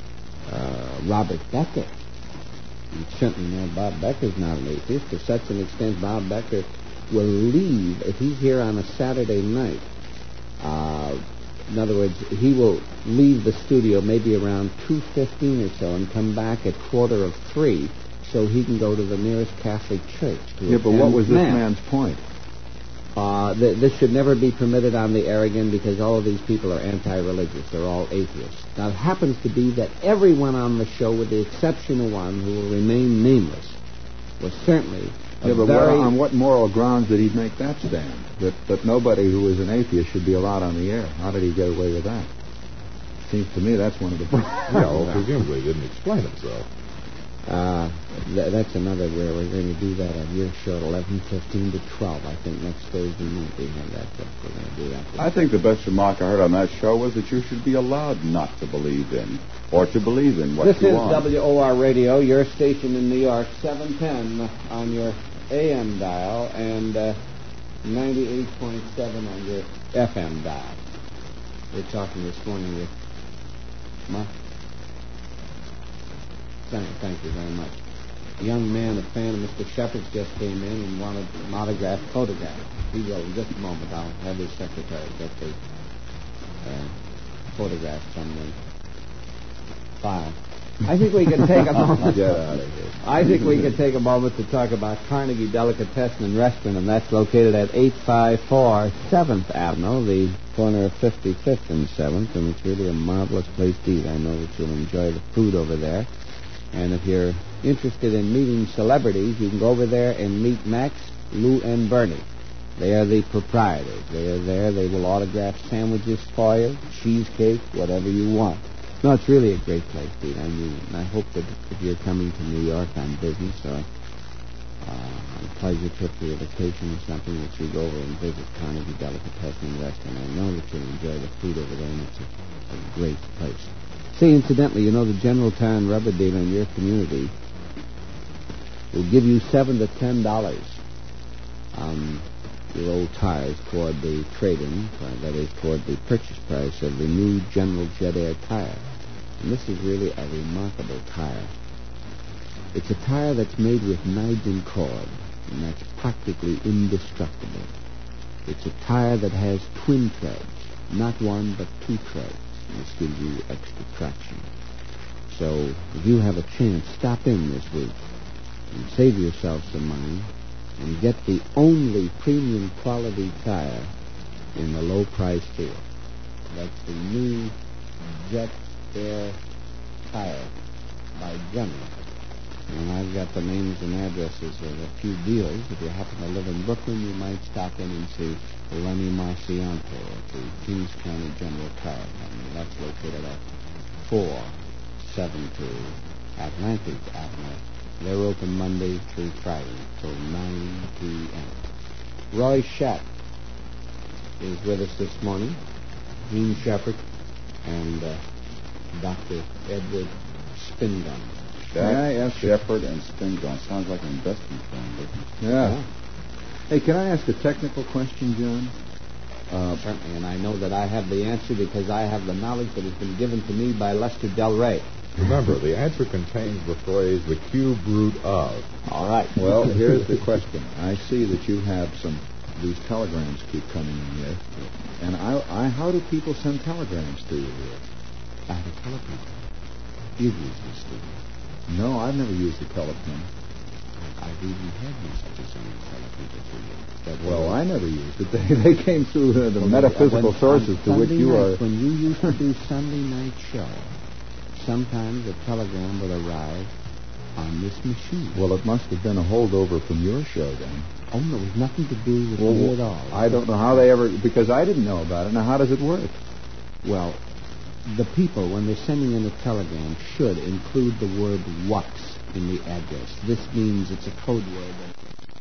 uh, Robert Becker, you certainly know Bob Becker's not an atheist. To such an extent, Bob Becker will leave, if he's here on a Saturday night, uh, in other words, he will leave the studio maybe around two fifteen or so and come back at quarter of three so he can go to the nearest Catholic church. To Yeah, but what attend was this Mass. man's point? Uh, th- this should never be permitted on the air again because all of these people are anti-religious. They're all atheists. Now, it happens to be that everyone on the show, with the exception of one who will remain nameless, was certainly a Yeah, but very... what, on what moral grounds did he make that stand? That that nobody who was an atheist should be allowed on the air. How did he get away with that? Seems to me that's one of the problems. Yeah, well, presumably he didn't explain himself. Uh, th- that's another where we're going to do that on your show at eleven fifteen to twelve. I think next Thursday night we have that. But we're going to do that. I think the best remark I heard on that show was that you should be allowed not to believe in, or to believe in what This you is want. W O R Radio, your station in New York, seven ten on your A M dial and uh, ninety-eight point seven on your F M dial. We're talking this morning with Mark. Thank, thank you very much. A young man, a fan of Mister Shepard's, just came in and wanted an autographed photograph. He will, in just a moment, I'll have his secretary get the uh, photograph from the file. I think we can take a moment. Get out of here. I think we can take a moment to talk about Carnegie Delicatessen and Restaurant, and that's located at eight five four seventh Avenue, the corner of fifty-fifth and seventh, and it's really a marvelous place to eat. I know that you'll enjoy the food over there. And if you're interested in meeting celebrities, you can go over there and meet Max, Lou, and Bernie. They are the proprietors. They are there. They will autograph sandwiches for you, cheesecake, whatever you want. No, it's really a great place, Pete. I mean, I hope that if you're coming to New York on business or uh, a pleasure trip to a vacation or something, that you go over and visit Carnegie Delicatessen Restaurant. I know that you'll enjoy the food over there, and it's a, a great place. Say, incidentally, you know, the General Tire and Rubber dealer in your community will give you seven to ten dollars on your old tires toward the trade-in, uh, that is, toward the purchase price of the new General Jet Air tire. And this is really a remarkable tire. It's a tire that's made with Nigel cord, and that's practically indestructible. It's a tire that has twin treads, not one but two treads. This gives you extra traction. So if you have a chance, stop in this week and save yourself some money and get the only premium quality tire in the low price field. That's the new Jet Air tire by General. And I've got the names and addresses of a few dealers. If you happen to live in Brooklyn, you might stop in and see Lenny Marcianto at the Kings County General Tire Company. That's located at four seventy-two Atlantic Avenue. They're open Monday through Friday till nine p.m. Roy Schatt is with us this morning. Gene Shepard and uh, Doctor Edward Spingun. That Shepard and Spingun sounds like an investment firm, doesn't it? Yeah. yeah. Hey, can I ask a technical question, John? Uh, Certainly, and I know that I have the answer because I have the knowledge that has been given to me by Lester Del Rey. Remember, the answer contains the phrase, the cube root of. All right. Well, here's the question. I see that you have some, these telegrams keep coming in here. And I, I how do people send telegrams to you here? I have a telephone. You've used this, Stephen. No, I've never used a telephone. I've even had messages on the telephone to you. Well, I never used it. They, they came through uh, the well, metaphysical when, sources to which you night, are... When you used to do Sunday night show, sometimes a telegram would arrive on this machine. Well, it must have been a holdover from your show, then. Oh, no, it was nothing to do with well, me at all. I don't know how they ever... Because I didn't know about it. Now, how does it work? Well, the people, when they're sending in a telegram, should include the word Wux in the address. This means it's a code word.